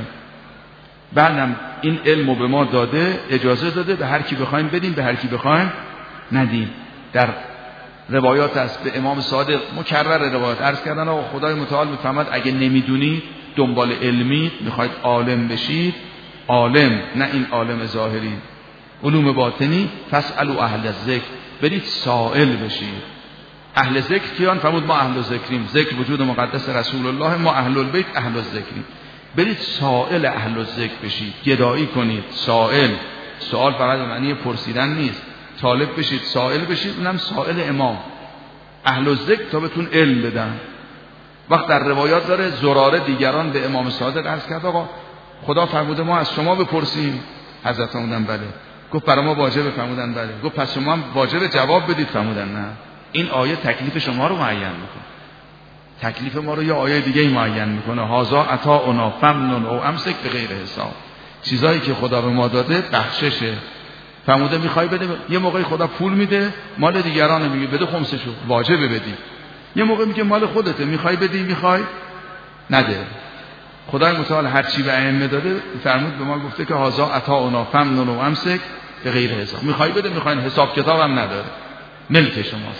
بعدم این علمو به ما داده، اجازه داده به هر کی بخوایم بدیم، به هر کی بخوایم ندیم. در روایات است به امام صادق مکرر روایات عرض کردن آقا خدای متعال میفهمد اگه نمیدونی دنبال علمی میخواید عالم بشید، عالم نه این عالم ظاهری، علوم باطنی، فاسالوا اهل الذکر، برید سائل بشید. اهل ذکر کیان؟ فرمود ما اهل ذکریم، ذکر وجود مقدس رسول الله، ما اهل البیت اهل الذکریم. برید سائل اهل الذکر بشید، گدایی کنید. سائل، سوال فقط به معنی پرسیدن نیست، طالب بشید، سائل بشید، اونم سائل امام. اهل الذکر تا بهتون علم بدن. وقت در روایات داره زراره دیگران به امام صادق عرض کرد آقا خدا فرموده ما از شما بپرسیم. حضرت فرمودن بله. گفت برای ما واجبه؟ فرمودن بله. گفت پس شما هم واجبه جواب بدید؟ فرمودن نه. این آیه تکلیف شما رو معین میکنه، تکلیف ما رو یه آیه دیگه معین میکنه. هازا عطاؤنا فمنن او امسک بغیر حساب. چیزایی که خدا به ما داده بخششه. فرموده میخوای بده، یه موقعی خدا پول میده مال دیگران، میگه بده خمسشو، واجبه بدی. یه موقع میگه مال خودته، میخوای بدی، میخوای نده. خدای متعال هر چی به ائمه داده فرمود به ما گفته که هازا عطاؤنا فمنن او امسک بغیر حساب. میخوای بده، میخواین حساب کتاب هم نداره، ملک شماست.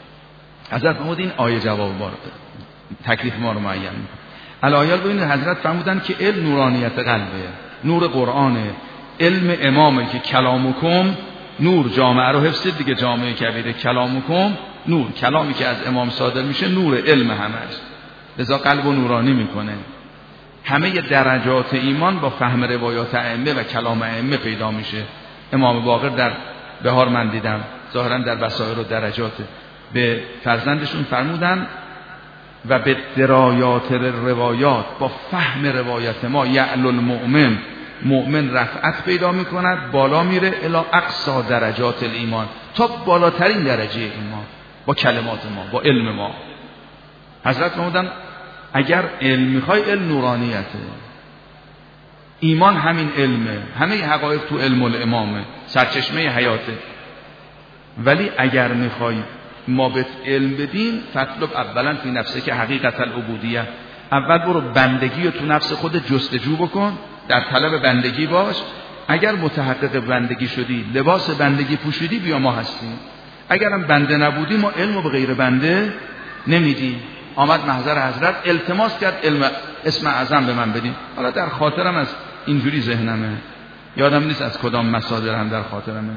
حضرت فرمود این آیه جواب ما رو تکلیف ما رو معین میکنه. الایات ببینید حضرت فرمودن که علم نورانیت قلبه، نور قرآنه. علم امامه که کلامکم نور، جامعه رو حفظید دیگه، جامعه کبیره. کلامکم نور، کلامی که از امام صادر میشه نور علم همش، لذا قلب و نورانی میکنه. همه درجات ایمان با فهم روایات ائمه و کلام ائمه پیدا میشه. امام باقر در بهار من دیدم، ظاهرا در بصائر و درجات، به فرزندشون فرمودن و به درایات روایات، با فهم روایت ما یعلو المؤمن، مؤمن رفعت پیدا میکند، بالا میره الی اقصا درجات الایمان، تا بالاترین درجه ایمان، با کلمات ما، با علم ما. حضرت فرمودن اگر علم میخوای، علم نورانیته، ایمان همین علمه، همه حقایق تو علم الامامه، سرچشمه حیاته. ولی اگر میخوای ما به علم بدیم، فطلب اولا فی نفسه که حقیقت العبودیه، اول برو بندگی رو تو نفس خود جستجو بکن، در طلب بندگی باش. اگر متحقق بندگی شدی، لباس بندگی پوشیدی، بیا ما هستیم. اگرم بنده نبودی، ما علم رو به غیر بنده نمیدیم. آمد محضر حضرت، التماس کرد اسم اعظم به من بدین. حالا در خاطرم از اینجوری ذهنمه، یادم نیست از کدام مصادرم در خاطرمه.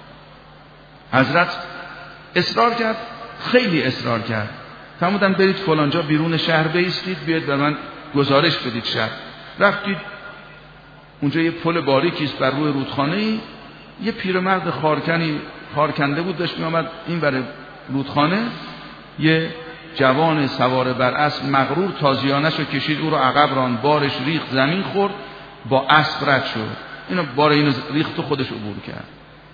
حضرت اصرار کرد، خیلی اصرار کرد. فرمودن برید فلانجا بیرون شهر بایستید، بیاید به من گزارش بدید شهر. رفتید اونجا، یه پل باریکی است بر روی رودخانه‌ای، یه پیرمرد خارکنده بود، داشت می‌آمد این بر رودخانه. یه جوان سوار بر اسب مغرور تازیانشو کشید، او رو عقب راند، بارش ریخت، زمین خورد، با اسب رد شد. اینو بار اینو ریخت و خودش عبور کرد.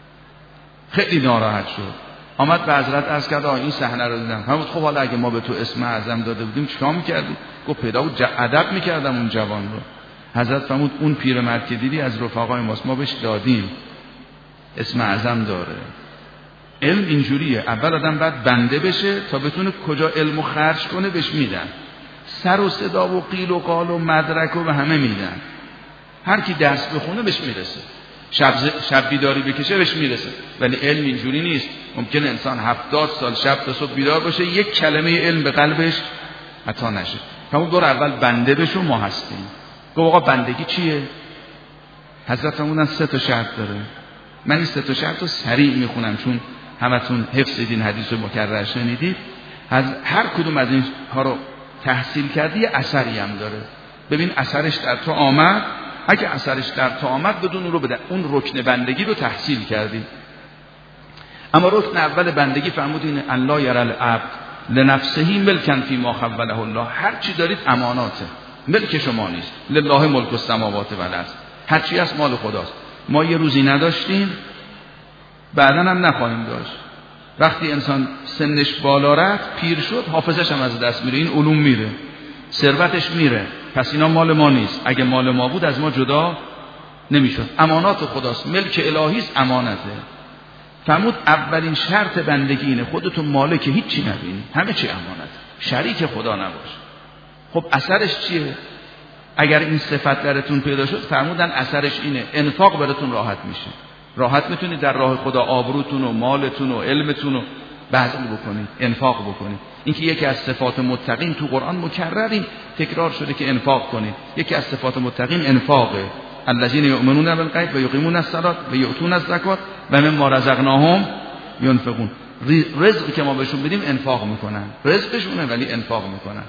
خیلی ناراحت شد. آمد به حضرت عرض کرد این صحنه رو دیدم. فرمود خب حالا اگه ما به تو اسم اعظم داده بودیم چیکار می‌کردی؟ گفت پیدا بود ادب می‌کردم اون جوان رو. حضرت فرمود اون پیرمرد که دیدی از رفقای ماست، ما بهش دادیم، اسم اعظم داره. علم اینجوریه، اول آدم باید بنده بشه تا بتونه کجا علمو خرج کنه، بهش میدن. سر و صدا و قیل و قال و مدرک و به همه میدن. هر کی درس بخونه بهش میرسه، شب بیداری بکشه بهش میرسه. ولی علم اینجوری نیست. ممکنه انسان 70 سال شب تا صبح بیدار باشه، یک کلمه علم به قلبش عطا نشه. همون دور اول بنده بشو، ما هستیم. گفت آقا بندگی چیه؟ حضرت فرمودن 3 تا شرط داره. من این 3 تا شرط رو سریع میخونم چون همتون حفظ دیدین، حدیث رو مکرر شنیدید. هر کدوم از این ها رو تحصیل کردی یه اثری هم داره. ببین اثرش در تو آمد، اگه اثرش در تو آمد بدون اون رو بده، اون رکن بندگی رو تحصیل کردی. اما رکن اول بندگی فرمود اینه الله یرى العبد لنفسه ملکا فیما خوله الله. هر چی دارید اماناته، ملک شما نیست. لله ملک السماوات و الارض، هر چی از مال خداست. ما یه روزی نداشتیم، بعداً هم نخواهیم داشت. وقتی انسان سنش بالا رفت، پیر شد، حافظش هم از دست میره، این علوم میره، ثروتش میره. پس اینا مال ما نیست. اگه مال ما بود از ما جدا نمیشد. امانات خداست، ملک الهی است، امانته. فرمود اولین شرط بندگی اینه خودتون مالک هیچی نبینی، همه چی امانت، شریک خدا نباش. خب اثرش چیه؟ اگر این صفت درتون پیدا شد، فرمودن اثرش اینه انفاق براتون راحت میشه. راحت میتونید در راه خدا آبروتون و مالتون و علمتون رو بذل بکنید، انفاق بکنید. این که یکی از صفات متقین تو قرآن مکررین تکرار شده که انفاق کنید. یکی از صفات متقین انفاقه. الذين يؤمنون بالغیب و یقیمون الصلاة و یؤتون الزکات و مما رزقناهم ينفقون. رزقی که ما بهشون بدیم انفاق میکنن، رزقشونه ولی انفاق میکنن.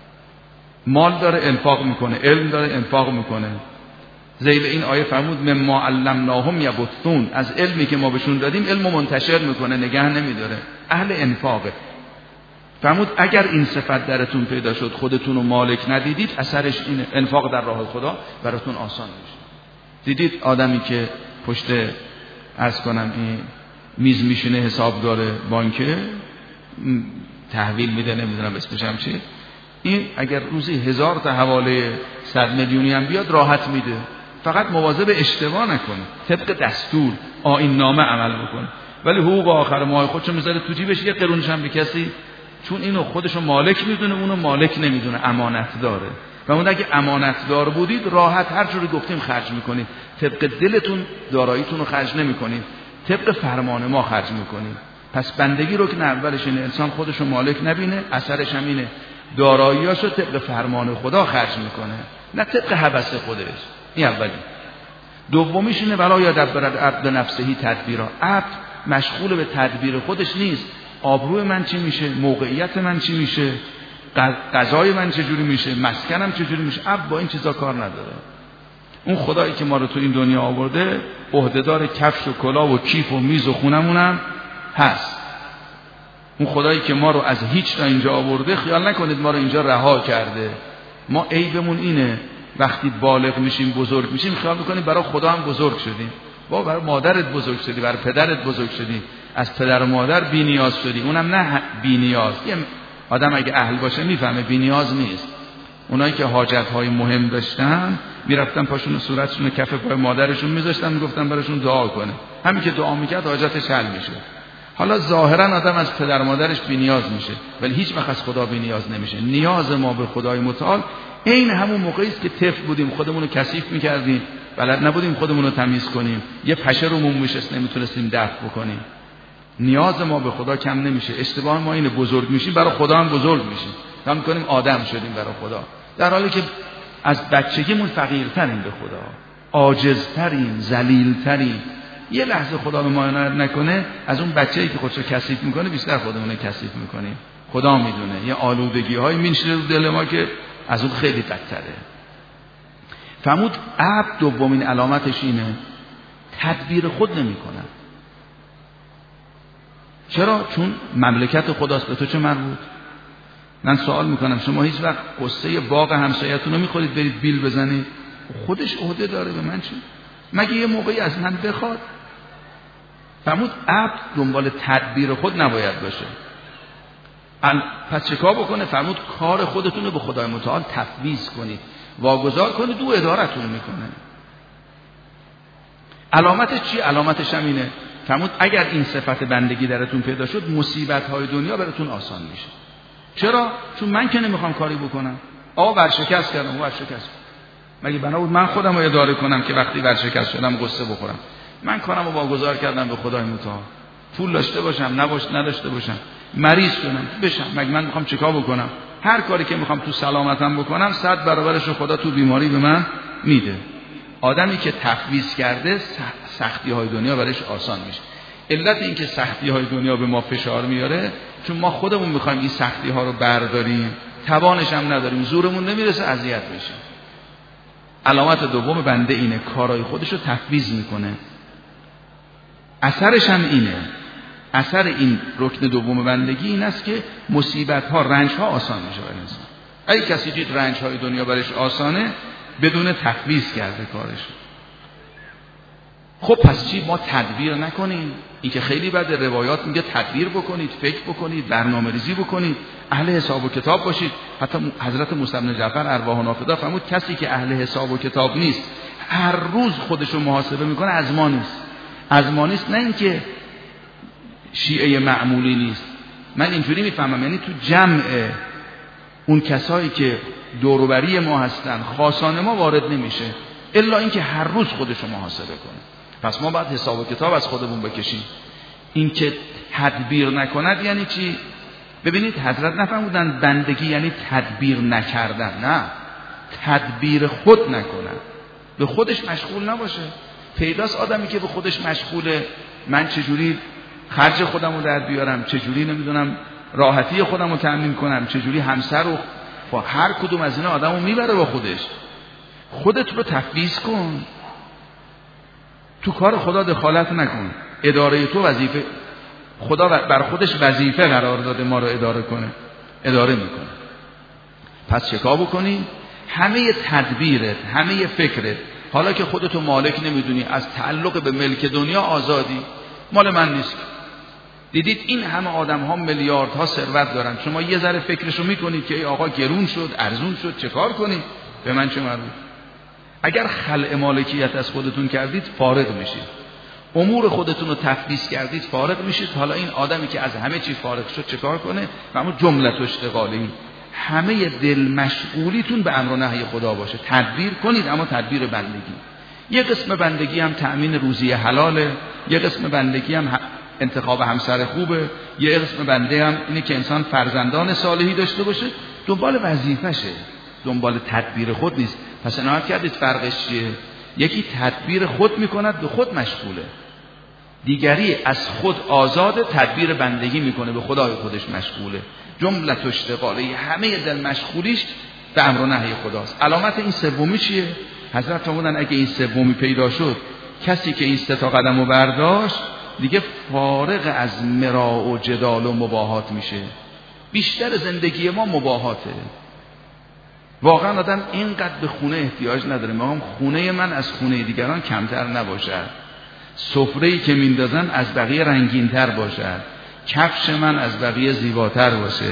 مال داره انفاق میکنه، علم داره انفاق میکنه. ذیل این آیه فرمود مما علمناهم یبثون، از علمی که ما بهشون دادیم علمو منتشر میکنه، نگه نمیداره. اهل انفاقه. فرمود اگر این صفت درتون پیدا شد، خودتون رو مالک ندیدید، اثرش اینه انفاق در راه خدا براتون آسان میشه. دیدید آدمی که پشت عرض کنم این میز میشینه، حسابدار بانکه، تحویل میده، نمیدونم اسمش هم چیه، این اگر روزی 1000 تا حواله 100 میلیونی هم بیاد راحت میده. فقط مواظب اشتباه نکنه، طبق دستور آیین نامه عمل بکنه. ولی حقوق آخر ماه خودشو میذاره تو جیبش، یه قرونش هم به کسی، چون اینو خودشو مالک میدونه، اونو مالک نمیدونه، امانت داره. و اون اگه امانت دار بودید راحت هر جوری گفتیم خرج میکنید، طبق دلتون داراییتون رو خرج نمیکنید، طبق فرمان ما خرج میکنید. پس بندگی رو که اولش اینه انسان خودشو مالک نبینه، اثرش هم اینه داراییاشو طبق فرمان خدا خرج میکنه، نه طبق هوس خودش. این اولی. دومیش اینه ولا یدبر عبد نفسه تدبیرا. عبد مشغول به تدبیر خودش نیست. آبروی من چی میشه؟ موقعیت من چی میشه؟ غذای من چجوری میشه، مسکنم چجوری میشه. اب با این چیزا کار نداره. اون خدایی که ما رو تو این دنیا آورده عهدهدار کفش و کلاه و کیف و میز و خونمونم هست. اون خدایی که ما رو از هیچ تا اینجا آورده خیال نکنید ما رو اینجا رها کرده. ما عیبمون اینه وقتی بالغ میشیم بزرگ میشیم خیال میکنیم برای خدا هم بزرگ شدیم. با برای مادرت بزرگ شدی، برای پدرت بزرگ شدی، از پدر و مادر بی نیاز شدی. اونم نه بی نیاز. یه آدم اگه اهل باشه میفهمه بی نیاز نیست. اونایی که حاجت‌های مهم داشتن میرفتن پاشون و صورتشون کف پای مادرشون میذاشتن میگفتن براشون دعا کنه. همین که دعا میکرد حاجتش حل میشه. حالا ظاهرا آدم از پدر مادرش بی نیاز میشه ولی هیچ وقت از خدا بی نیاز نمیشه. نیاز ما به خدای متعال این همون موقعی است که طفل بودیم خودمون رو کثیف میکردیم، بلد نبودیم خودمون رو تمیز کنیم، یه پشه رومون میشست نمیتونستیم دفع بکنیم. نیاز ما به خدا کم نمیشه. اشتباه ما اینه بزرگ میشیم برای خدا هم بزرگ میشیم. فهم میکنیم آدم شدیم برای خدا، در حالی که از بچگیمون فقیرتریم به خدا، عاجزتریم، ذلیلتریم. یه لحظه خدا به ما عنایت نکنه از اون بچه‌ای که خودشو کثیف میکنه بیشتر خودمون رو کثیف میکنیم. خدا میدونه یه آلودگی‌های میشه رو دل ما که از اون خیلی بدتره. فرمود عبد دومین علامتش اینه تدبیر خود نمیکنه. چرا؟ چون مملکت خداست. به تو چه مربوط؟ من سوال میکنم شما هیچ وقت قصه باغ همسایه‌تون رو میخورید برید بیل بزنید؟ خودش عهده داره، به من چی؟ مگه یه موقعی از من بخواد؟ فرمود عبد دنبال تدبیر خود نباید باشه. پس چه کار بکنه؟ فرمود کار خودتون رو به خدای متعال تفویض کنید، واگذار کنید، او ادارتون میکنه. علامتش چی؟ علامتش هم اینه. فرمود اگر این صفت بندگی درتون پیدا شد مصیبت‌های دنیا براتون آسان میشه. چرا؟ چون من که نمیخوام کاری بکنم. آقا ورشکست کردم، ورشکست. مگه بنا بود من خودم رو اداره کنم که وقتی ورشکست شدم قصه بخورم؟ من کارم رو واگذار کردم به خدای متعال. پول داشته باشم نداشته باشم، مریض شدم بشم، مگه من میخوام چیکار بکنم؟ هر کاری که میخوام تو سلامتم بکنم 100 برابرش رو خدا تو بیماری به من میده. آدمی که تفویض کرده سختی‌های دنیا برایش آسان میشه. علت این که سختی‌های دنیا به ما فشار میاره چون ما خودمون میخوایم این سختی‌ها رو برداریم، توانش هم نداریم، زورمون نمیرسه، اذیت میشیم. علامت دوم بنده اینه کارهای خودش رو تفویض میکنه. اثرش هم اینه. اثر این رکن دوم بندگی این است که مصیبت‌ها، رنج‌ها آسان میشه برای انسان. اگه کسی دید رنج‌های دنیا برایش آسانه بدون تفویض کرده کارش. خب پس چی؟ ما تدبیر نکنیم؟ این که خیلی بده. روایات میگه تدبیر بکنید، فکر بکنید، برنامه‌ریزی بکنید، اهل حساب و کتاب باشید. حتی حضرت موسی بن جعفر ارواح نافذه فرمود کسی که اهل حساب و کتاب نیست هر روز خودشو محاسبه میکنه از ما نیست. از ما نیست نه اینکه شیعه معمولی نیست. من اینجوری میفهمم یعنی تو جمع اون کسایی که دوروبری ما هستن خاصان ما وارد نمیشه الا اینکه هر روز خودشو محاسبه کنه. پس ما باید حساب و کتاب از خودمون بکشیم. این که تدبیر نکند یعنی چی؟ ببینید حضرت نفرمودن بندگی یعنی تدبیر نکردن، نه، تدبیر خود نکنن، به خودش مشغول نباشه. پیداست آدمی که به خودش مشغوله من چجوری خرج خودم رو در بیارم، چجوری نمیدونم راحتی خودم رو تامین کنم، چجوری همسر رو، با هر کدوم از اینا آدمو میبره با خودش. خودت رو تفویض کن، تو کار خدا دخالت نکن. اداره تو وظیفه خدا بر خودش وظیفه قرار داده ما رو اداره کنه، اداره میکنه. پس چیکار بکنی؟ همه تدبیرت، همه فکرت، حالا که خودتو مالک نمیدونی، از تعلق به ملک دنیا آزادی، مال من نیست. دیدید این همه آدم ها میلیاردها ثروت دارن، شما یه ذره فکرشو میکنید که ای آقا گرون شد، ارزون شد، چه کار کنید؟ به من چه مربوط؟ اگر خلع مالکیت از خودتون کردید فارغ میشید، امور خودتون رو تفویض کردید فارغ میشید. حالا این آدمی که از همه چی فارغ شد چه کار کنه؟ همون جملت و اشتغالی، همه دل مشغولیتون به امر و نهی خدا باشه. تدبیر کنید، اما تدبیر بندگی. یه قسم بندگی هم تأمین روزی حلاله، یه قسم بندگی هم انتخاب همسر خوبه، یه قسم بندگی هم اینه که انسان فرزندان صالحی داشته باشه. دنبال وظیفشه، دنبال تدبیر خود نیست. پس عنایت کردید فرقش چیه؟ یکی تدبیر خود میکند، به خود مشغوله. دیگری از خود آزاد، تدبیر بندگی میکنه، به خدای خودش مشغوله. جملت اشتغاله، همه دل مشغولیش به امر و نهی خداست. علامت این سومی چیه؟ حضرت فرمودن اگه این سومی پیدا شد، کسی که این 3 قدمو برداشت دیگه فارغ از مراء و جدال و مباهات میشه. بیشتر زندگی ما مباهاته. واقعا آدم اینقدر به خونه احتیاج نداره. میگم خونه من از خونه دیگران کمتر نباشد، سفره‌ای که میندازن از بقیه رنگین‌تر باشد، کفش من از بقیه زیباتر باشه،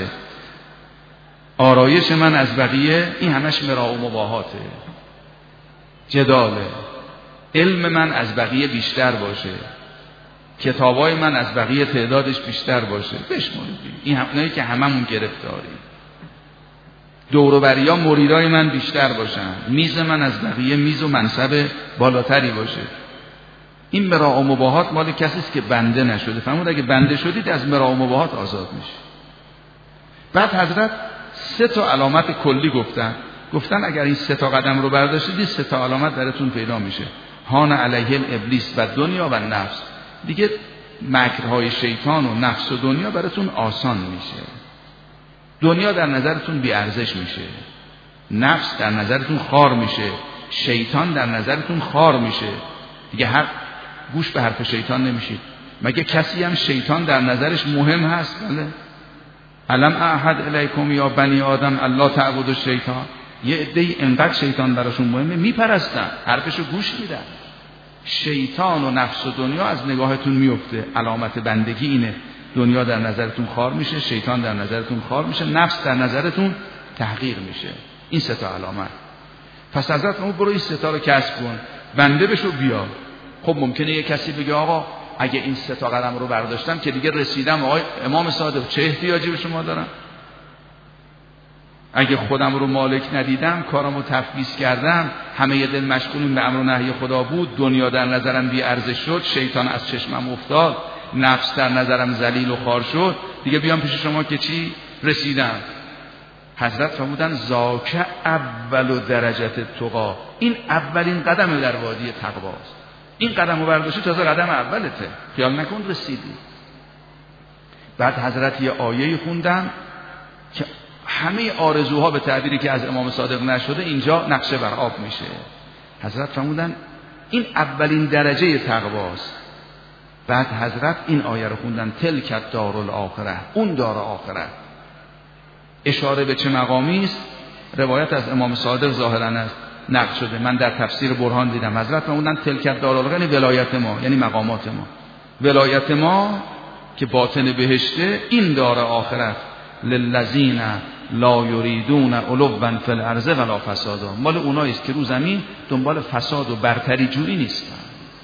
آرایش من از بقیه، این همش مراء و مباهاته، جداله. علم من از بقیه بیشتر باشه، کتابای من از بقیه تعدادش بیشتر باشه. بشمارید این همونایی که هممون گرفتاریم. دور و بریا مریدای من بیشتر باشن، میز من از بقیه میز و منصب بالاتری باشه. این مراء و مباهات مال کسی است که بنده نشده. فرمود اگه بنده شدید از مراء و مباهات آزاد میشه. بعد حضرت 3 علامت کلی گفتن اگر این 3 قدم رو برداشتید 3 علامت براتون پیدا میشه. هان علیه ابلیس و دنیا و نفس. دیگه مکرهای شیطان و نفس و دنیا براتون آسان میشه. دنیا در نظرتون بی ارزش میشه، نفس در نظرتون خار میشه، شیطان در نظرتون خار میشه. دیگه گوش به حرف شیطان نمیشید. مگه کسی هم شیطان در نظرش مهم هست؟ بله. الم اعهد الیکم یا بنی آدم الا تعبدوا الشیطان. یه عده‌ای انقدر شیطان براشون مهمه میپرستن، حرفشو گوش میدن. شیطان و نفس و دنیا از نگاهتون میفته. علامت بندگی اینه. دنیا در نظرتون خار میشه، شیطان در نظرتون خار میشه، نفس در نظرتون تحقیر میشه. این 3 علامت. پس حضرت فرمود برو این 3 رو کسب کن، بنده بشو بیا. خب ممکنه یه کسی بگه آقا اگه این 3 قدم رو برداشتم که دیگه رسیدم، آقای امام صادق چه احتیاجی به شما دارم؟ اگه خودم رو مالک ندیدم، کارمو تفویض کردم، همه دل مشغولیم به امر و نهی خدا بود، دنیا در نظرم بی ارزش شد، شیطان از چشمم افتاد، نفس در نظرم ذلیل و خوار شد، دیگه بیام پیش شما که چی؟ رسیدم. حضرت فرمودن ذاک اول درجت تقا. این اولین قدم در وادی تقواست. این قدم رو برداشتی تازه قدم اولته، خیال نکن رسیدی. بعد حضرت یه آیه خوندن که همه آرزوها به تعبیری که از امام صادق نشده اینجا نقشه بر آب میشه. حضرت فرمودن این اولین درجه تقواست. بعد حضرت این آیه رو خوندن تلک دارالآخره، اون دار آخرت. اشاره به چه مقامی است؟ روایت از امام صادق ظاهرا است نقل شده. من در تفسیر برهان دیدم حضرت فرمودن تلک دارالآخره، یعنی ولایت ما، یعنی مقامات ما. ولایت ما که باطن بهشته، این دار آخرت للذین لا یریدون علوا فی الارض ولا فسادا. مال اونایی است که رو زمین دنبال فساد و برتری جویی نیستن.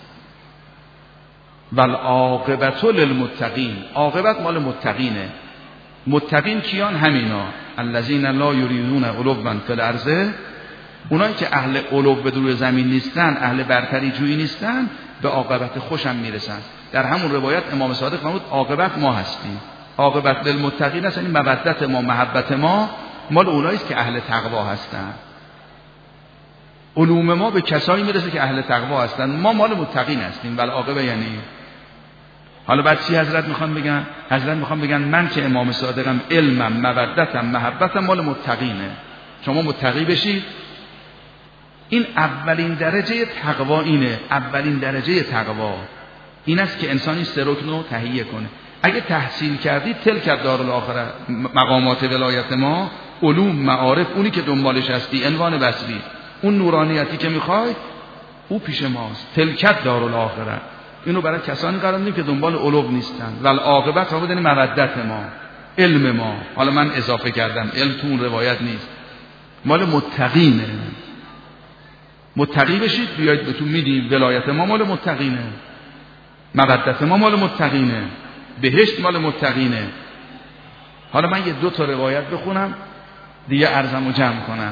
والعاقبت للمتقین. عاقبت مال متقینه. متقین کیان؟ همینا الذین لا یریدون علوا فی الارض. اونایی که اهل علو به روی زمین نیستن، اهل برتری جویی نیستن، به عاقبت خوشم میرسن. در همون روایت امام صادق فرمود عاقبت ما هستیم. عاقبت للمتقین است، یعنی مودت ما، محبت ما مال اونایی است که اهل تقوا هستن. علوم ما به کسایی میرسه که اهل تقوا هستن. ما مال متقین هستیم. والعاقبه یعنی حالا بعد چی حضرت میخوان بگن؟ حضرت میخوان بگن من که امام صادقم، علمم، مودتم، محبتم مال متقینه. شما متقی بشید. این اولین درجه تقوا اینه. اولین درجه تقوا این است که انسانی 3 رکن رو تهیه کنه. اگه تحصیل کردید تلک دارالآخره، مقامات ولایت ما، علوم، معارف، اونی که دنبالش هستی، عنوان بصری، اون نورانیتی که میخوای او پیش ماست. تلک دارالآخره. اینو برای کسانی قرار میدیم که دنبال علو نیستن. والعاقبت ها بدونی مودت ما، علم ما. حالا من اضافه کردم علم تو اون روایت نیست، مال متقینه. متقی بشید بیایید بهتون میدیم. ولایت ما مال متقینه، مودت ما مال متقینه، بهشت مال متقینه. حالا من 2 روایت بخونم دیگه عرضمو جمع کنم.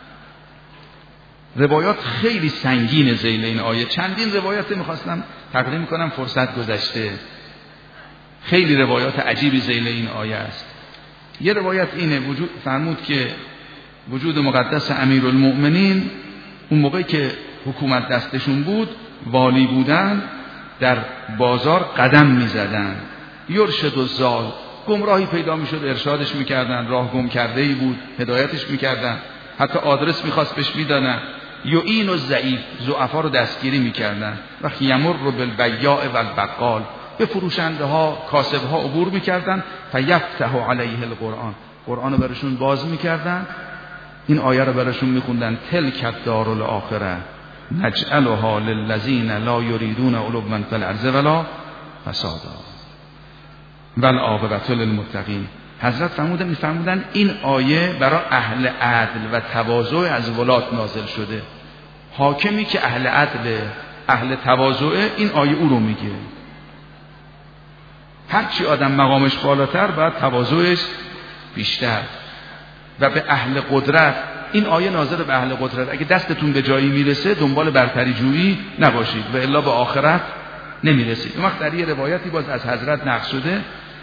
روایات خیلی سنگین ذیل این آیه. چندین روایت میخواستم تقدیم کنم، فرصت گذشته. خیلی روایات عجیبی ذیل این آیه است. یه روایت اینه، فرمود که وجود مقدس امیرالمؤمنین اون موقعی که حکومت دستشون بود، والی بودن، در بازار قدم میزدن. یرشد الضال، گمراهی پیدا میشد ارشادش میکردن، راه گم کرده ای بود هدایتش میکردن، حتی آدرس میخواست بهش میدادن. یعین الضعیف، ضعفا رو دستگیری میکردن. و یمر بالبیاع و البقال، به فروشنده ها کاسب ها عبور میکردن. فیفتح علیه القرآن، قرآن رو براشون باز میکردن، این آیه رو براشون میخوندن. تلک الدار الاخره نجعلها للذین لا یریدون علوا فی الارض ولا فسادا والعاقبة للمتقین. حضرت فرمودن این آیه برای اهل عدل و تواضع از ولات نازل شده. حاکمی که اهل عدل، اهل تواضع، این آیه او رو میگه. هرچی آدم مقامش بالاتر باید تواضعش بیشتر. و به اهل قدرت، این آیه ناظر به اهل قدرت، اگه دستتون به جایی میرسه دنبال برتری جویی نباشید و الا به آخرت نمیرسید. اون وقت در یه روایتی باز از حضرت نقل شده،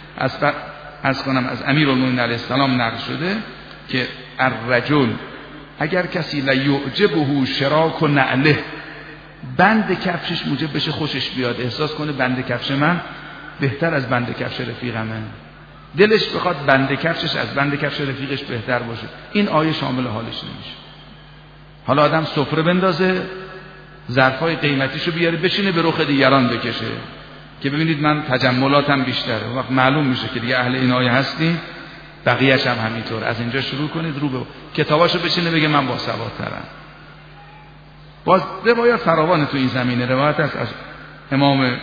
از امیرالمومنین علیه السلام نقل شده که الرجل، اگر کسی لیعجبه شراک و نعله، بند کفشش موجب بشه خوشش بیاد، احساس کنه بند کفش من بهتر از بند کفش رفیقمه، دلش بخواد بند کفشش از بند کفش رفیقش بهتر باشه، این آیه شامل حالش نمیشه. حالا آدم سفره بندازه، ظرفای قیمتیشو بیاره بشینه به رخ دیگران بکشه که ببینید من تجملاتم بیشتره، وقت معلوم میشه که دیگه اهل این آیه هستی، بقیه‌اش هم همینطور. از اینجا شروع کنید رو به کتاباشو بشینه بگه من باسوادترم. باز روایات فراوان تو این زمینه. روایت است از امام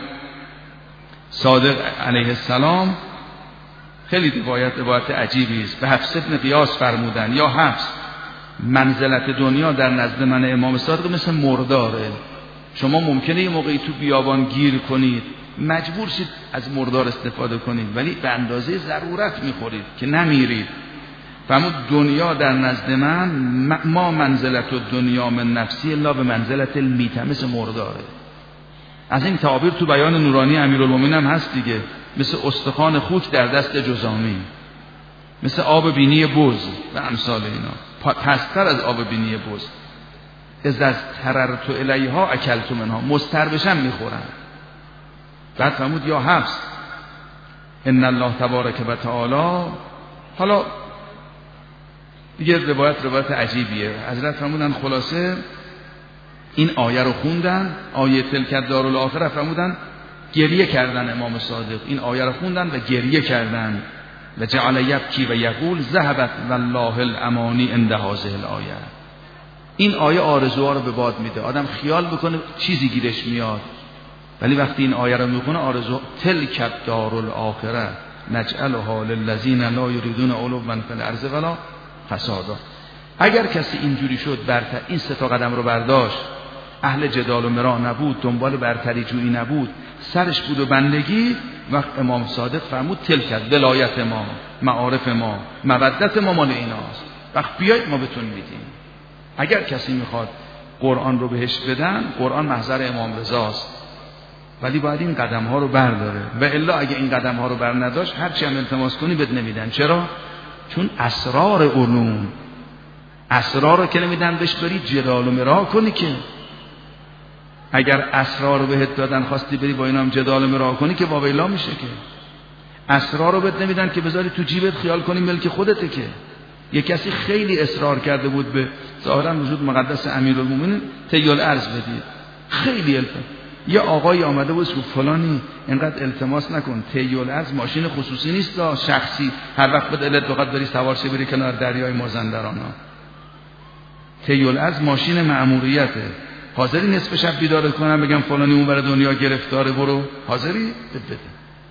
صادق علیه السلام، خیلی روایت عجیبی است. به حفص بن قیاس فرمودن یا حفص، منزلت دنیا در نزد من امام صادق مثل مرداره. شما ممکنه یه موقعی تو بیابان گیر کنید، مجبور شید از مردار استفاده کنید، ولی به اندازه ضرورت میخورید که نمیرید. فرمود دنیا در نزد من ما منزلت دنیا من نفسی الا به منزلت المیت، مثل مرداره. از این تعابیر تو بیان نورانی امیرالمومنین هم هست دیگه، مثل استخوان خوک در دست جزامی، مثل آب بینی بز و امثال اینا، پستر از آب بینی بز. از تررت الیها اکلت منها، مستر بشم میخورن. بعد فرمود یا حفص ان الله تبارک و تعالی. حالا دیگه روایت عجیبیه. حضرت فرمودن خلاصه این آیه رو خوندن، آیه تلک الدار الاخره، فرمودن گریه کردن امام صادق، این آیه رو خوندن و گریه کردن. و جعل یبکی و یقول ذهبت والله الامانی عند هذه الآیه. این آیه آرزوها رو به باد میده، آدم خیال بکنه چیزی گیرش میاد، ولی وقتی این آیه رو میخونه آرزو تلک الدار الاخره نجعلها للذین لا یریدون علوا فی الارض ولا فسادا. اگر کسی اینجوری شد، این سه تا قدم رو برداشت، اهل جدال و مرا نبود، دنبال برتری جویی نبود، سرش بود و بندگی، وقت امام صادق فرمود تلک ولایت ما، معارف ما، مودت ما مال ایناست، وقت بیایید ما بهتون میدیم. اگر کسی میخواد قرآن رو بهش بدن، قرآن محضر امام رضاست، ولی باید این قدم ها رو برداره، و الا اگه این قدم ها رو بر نداشت هرچی هم التماس کنی بد نمیدن. چرا؟ چون اسرار علوم، اسرار رو که نمیدن بهش بری جدال و مرا کنی. که اگر اسرار رو بهت دادن خواستی بری با اینا هم جدال و مرا کنی که واویلا میشه. که اسرار رو بهت نمیدن که بذاری تو جیبت خیال کنی ملک خودته. که یک کسی خیلی اصرار کرده بود به ظاهرا وجود مقدس امیرالمومنین طی الارض بدید، خیلی التماس. یه آقایی آمده بود که فلانی اینقدر التماس نکن، طی الارض ماشین خصوصی نیست، شخصی، هر وقت دلت بخواد بری سوار شی بری کنار دریای مازندران. طی الارض ماشین مأموریته. حاضری نصف شب بیدارت کنم بگم فلانی اونور دنیا گرفتاره برو؟ حاضری؟ بده.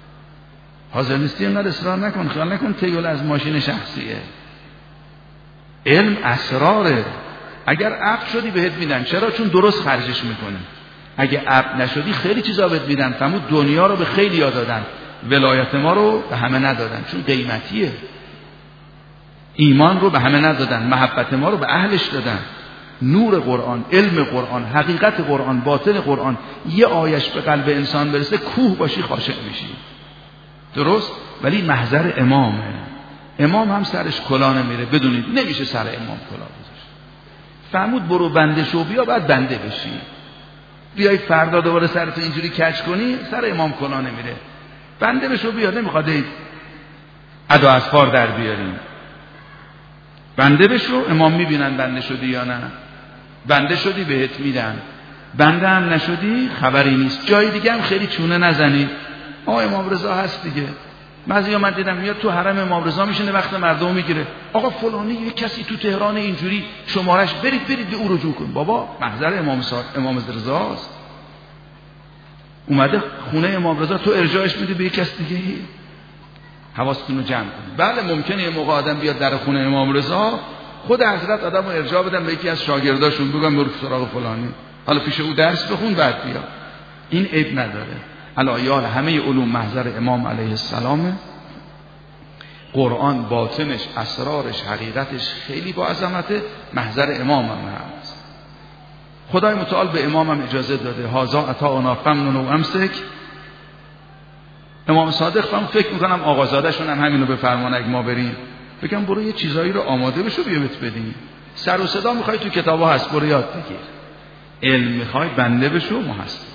حاضر نیستی اینقدر اصرار نکن، خیال نکن طی الارض ماشین شخصیه. علم اسراره. اگر عقل شدی بهت میدن. چرا؟ چون درست خرجش میکنی. اگه عقل نشدی خیلی چیزا بهت میدن. فرمود دنیا رو به خیلی ها دادن، ولایت ما رو به همه ندادن، چون قیمتیه. ایمان رو به همه ندادن، محبت ما رو به اهلش دادن. نور قرآن، علم قرآن، حقیقت قرآن، باطن قرآن، یه آیش به قلب انسان برسه کوه باشی خاشع بشی. درست؟ ولی محضر امامه. امام هم سرش کلا نمیره، بدونید نمیشه سر امام کلا بذاشت. فرمود برو بنده شو بیا، بعد بنده بشی. بیای فردا دوباره سرتو اینجوری کج کنی، سر امام کلا نمیره. بنده بشو بیاد، نمیخواد ادا اسفار در بیاریم. بنده بشو، امام میبینن بنده شدی یا نه. بنده شدی بهت میدن، بنده هم نشدی خبری نیست. جای دیگه هم خیلی چونه نزنید. امام رضا هست دیگه. بعضیا من دیدم میاد تو حرم امام رضا میشینه وقت مردم میگیره. آقا فلانی یه کسی تو تهران اینجوری شمارش، برید به او رجوع کن. بابا محضر امام رضاست. اومده خونه امام رضا، تو ارجاعش میدی به یک کس دیگه. حواستون رو جمع کنید. بله ممکنه یه موقع آدم بیاد در خونه امام رضا، خود حضرت آدمو ارجاع بدن به یکی از شاگرداشون، بگم برو سراغ فلانی، حالا پیش او درس بخون بعد بیا. این عیب نداره. علایال همه علوم محضر امام علیه السلامه. قرآن باطنش، اسرارش، حقیقتش خیلی با عظمته. محضر امام هم هست. خدای متعال به امام هم اجازه داده. هازا عطاؤنا فمنن و امسک. امام صادق هم فکر میکنم آقازاده‌شون هم همینو بفرمان اگه ما بریم بگم برو یه چیزایی رو آماده بشو بیا بهت بدیم. سر و صدا میخوای تو کتابا هست، برو یاد بگیر. علم میخوای بنده بشو، ما هستیم.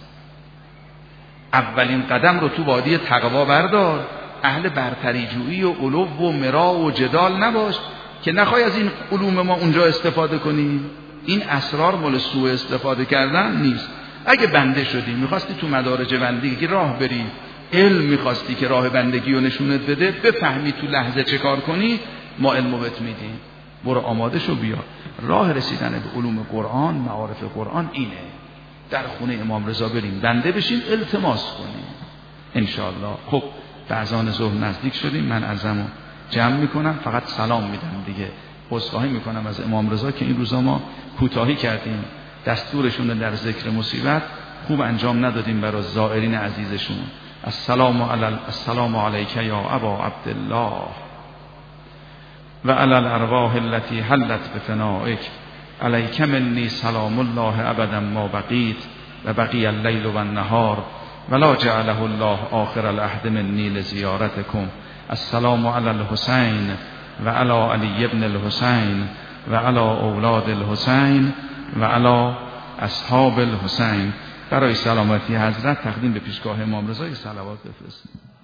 اولین قدم رو تو وادی تقوا بردار. اهل برتری جویی و علو و مرا و جدال نباش که نخوای از این علوم ما اونجا استفاده کنی. این اسرار مال سوء استفاده کردن نیست. اگه بنده شدی میخواستی تو مدارج بندگی راه بری، علم میخواستی که راه بندگی رو نشونت بده، بفهمی تو لحظه چه کار کنی، ما علمو بهت میدیم. برو آماده شو بیا. راه رسیدن به علوم قرآن، معارف قرآن اینه. در خونه امام رضا بریم، بنده بشیم، التماس کنیم انشاءالله. خب به اذان ظهر نزدیک شدیم. من عزمو جمع میکنم، فقط سلام میدم دیگه. عذرخواهی میکنم از امام رضا که این روزا ما کوتاهی کردیم، دستورشون در ذکر مصیبت خوب انجام ندادیم برای زائرین عزیزشون. السلام علیک یا ابا عبدالله و علی الارواح التي حلت بفنائک، علیک منی سلام الله ابدا ما بقیت و بقی اللیل و النهار ولا جعله الله آخر العهد منی لزیارتکم. السلام علی الحسین و علی علی ابن الحسین و علی اولاد الحسین و علی اصحاب الحسین. برای سلامتی حضرت تقدیم به پیشگاه امام رضا صلوات بفرستید.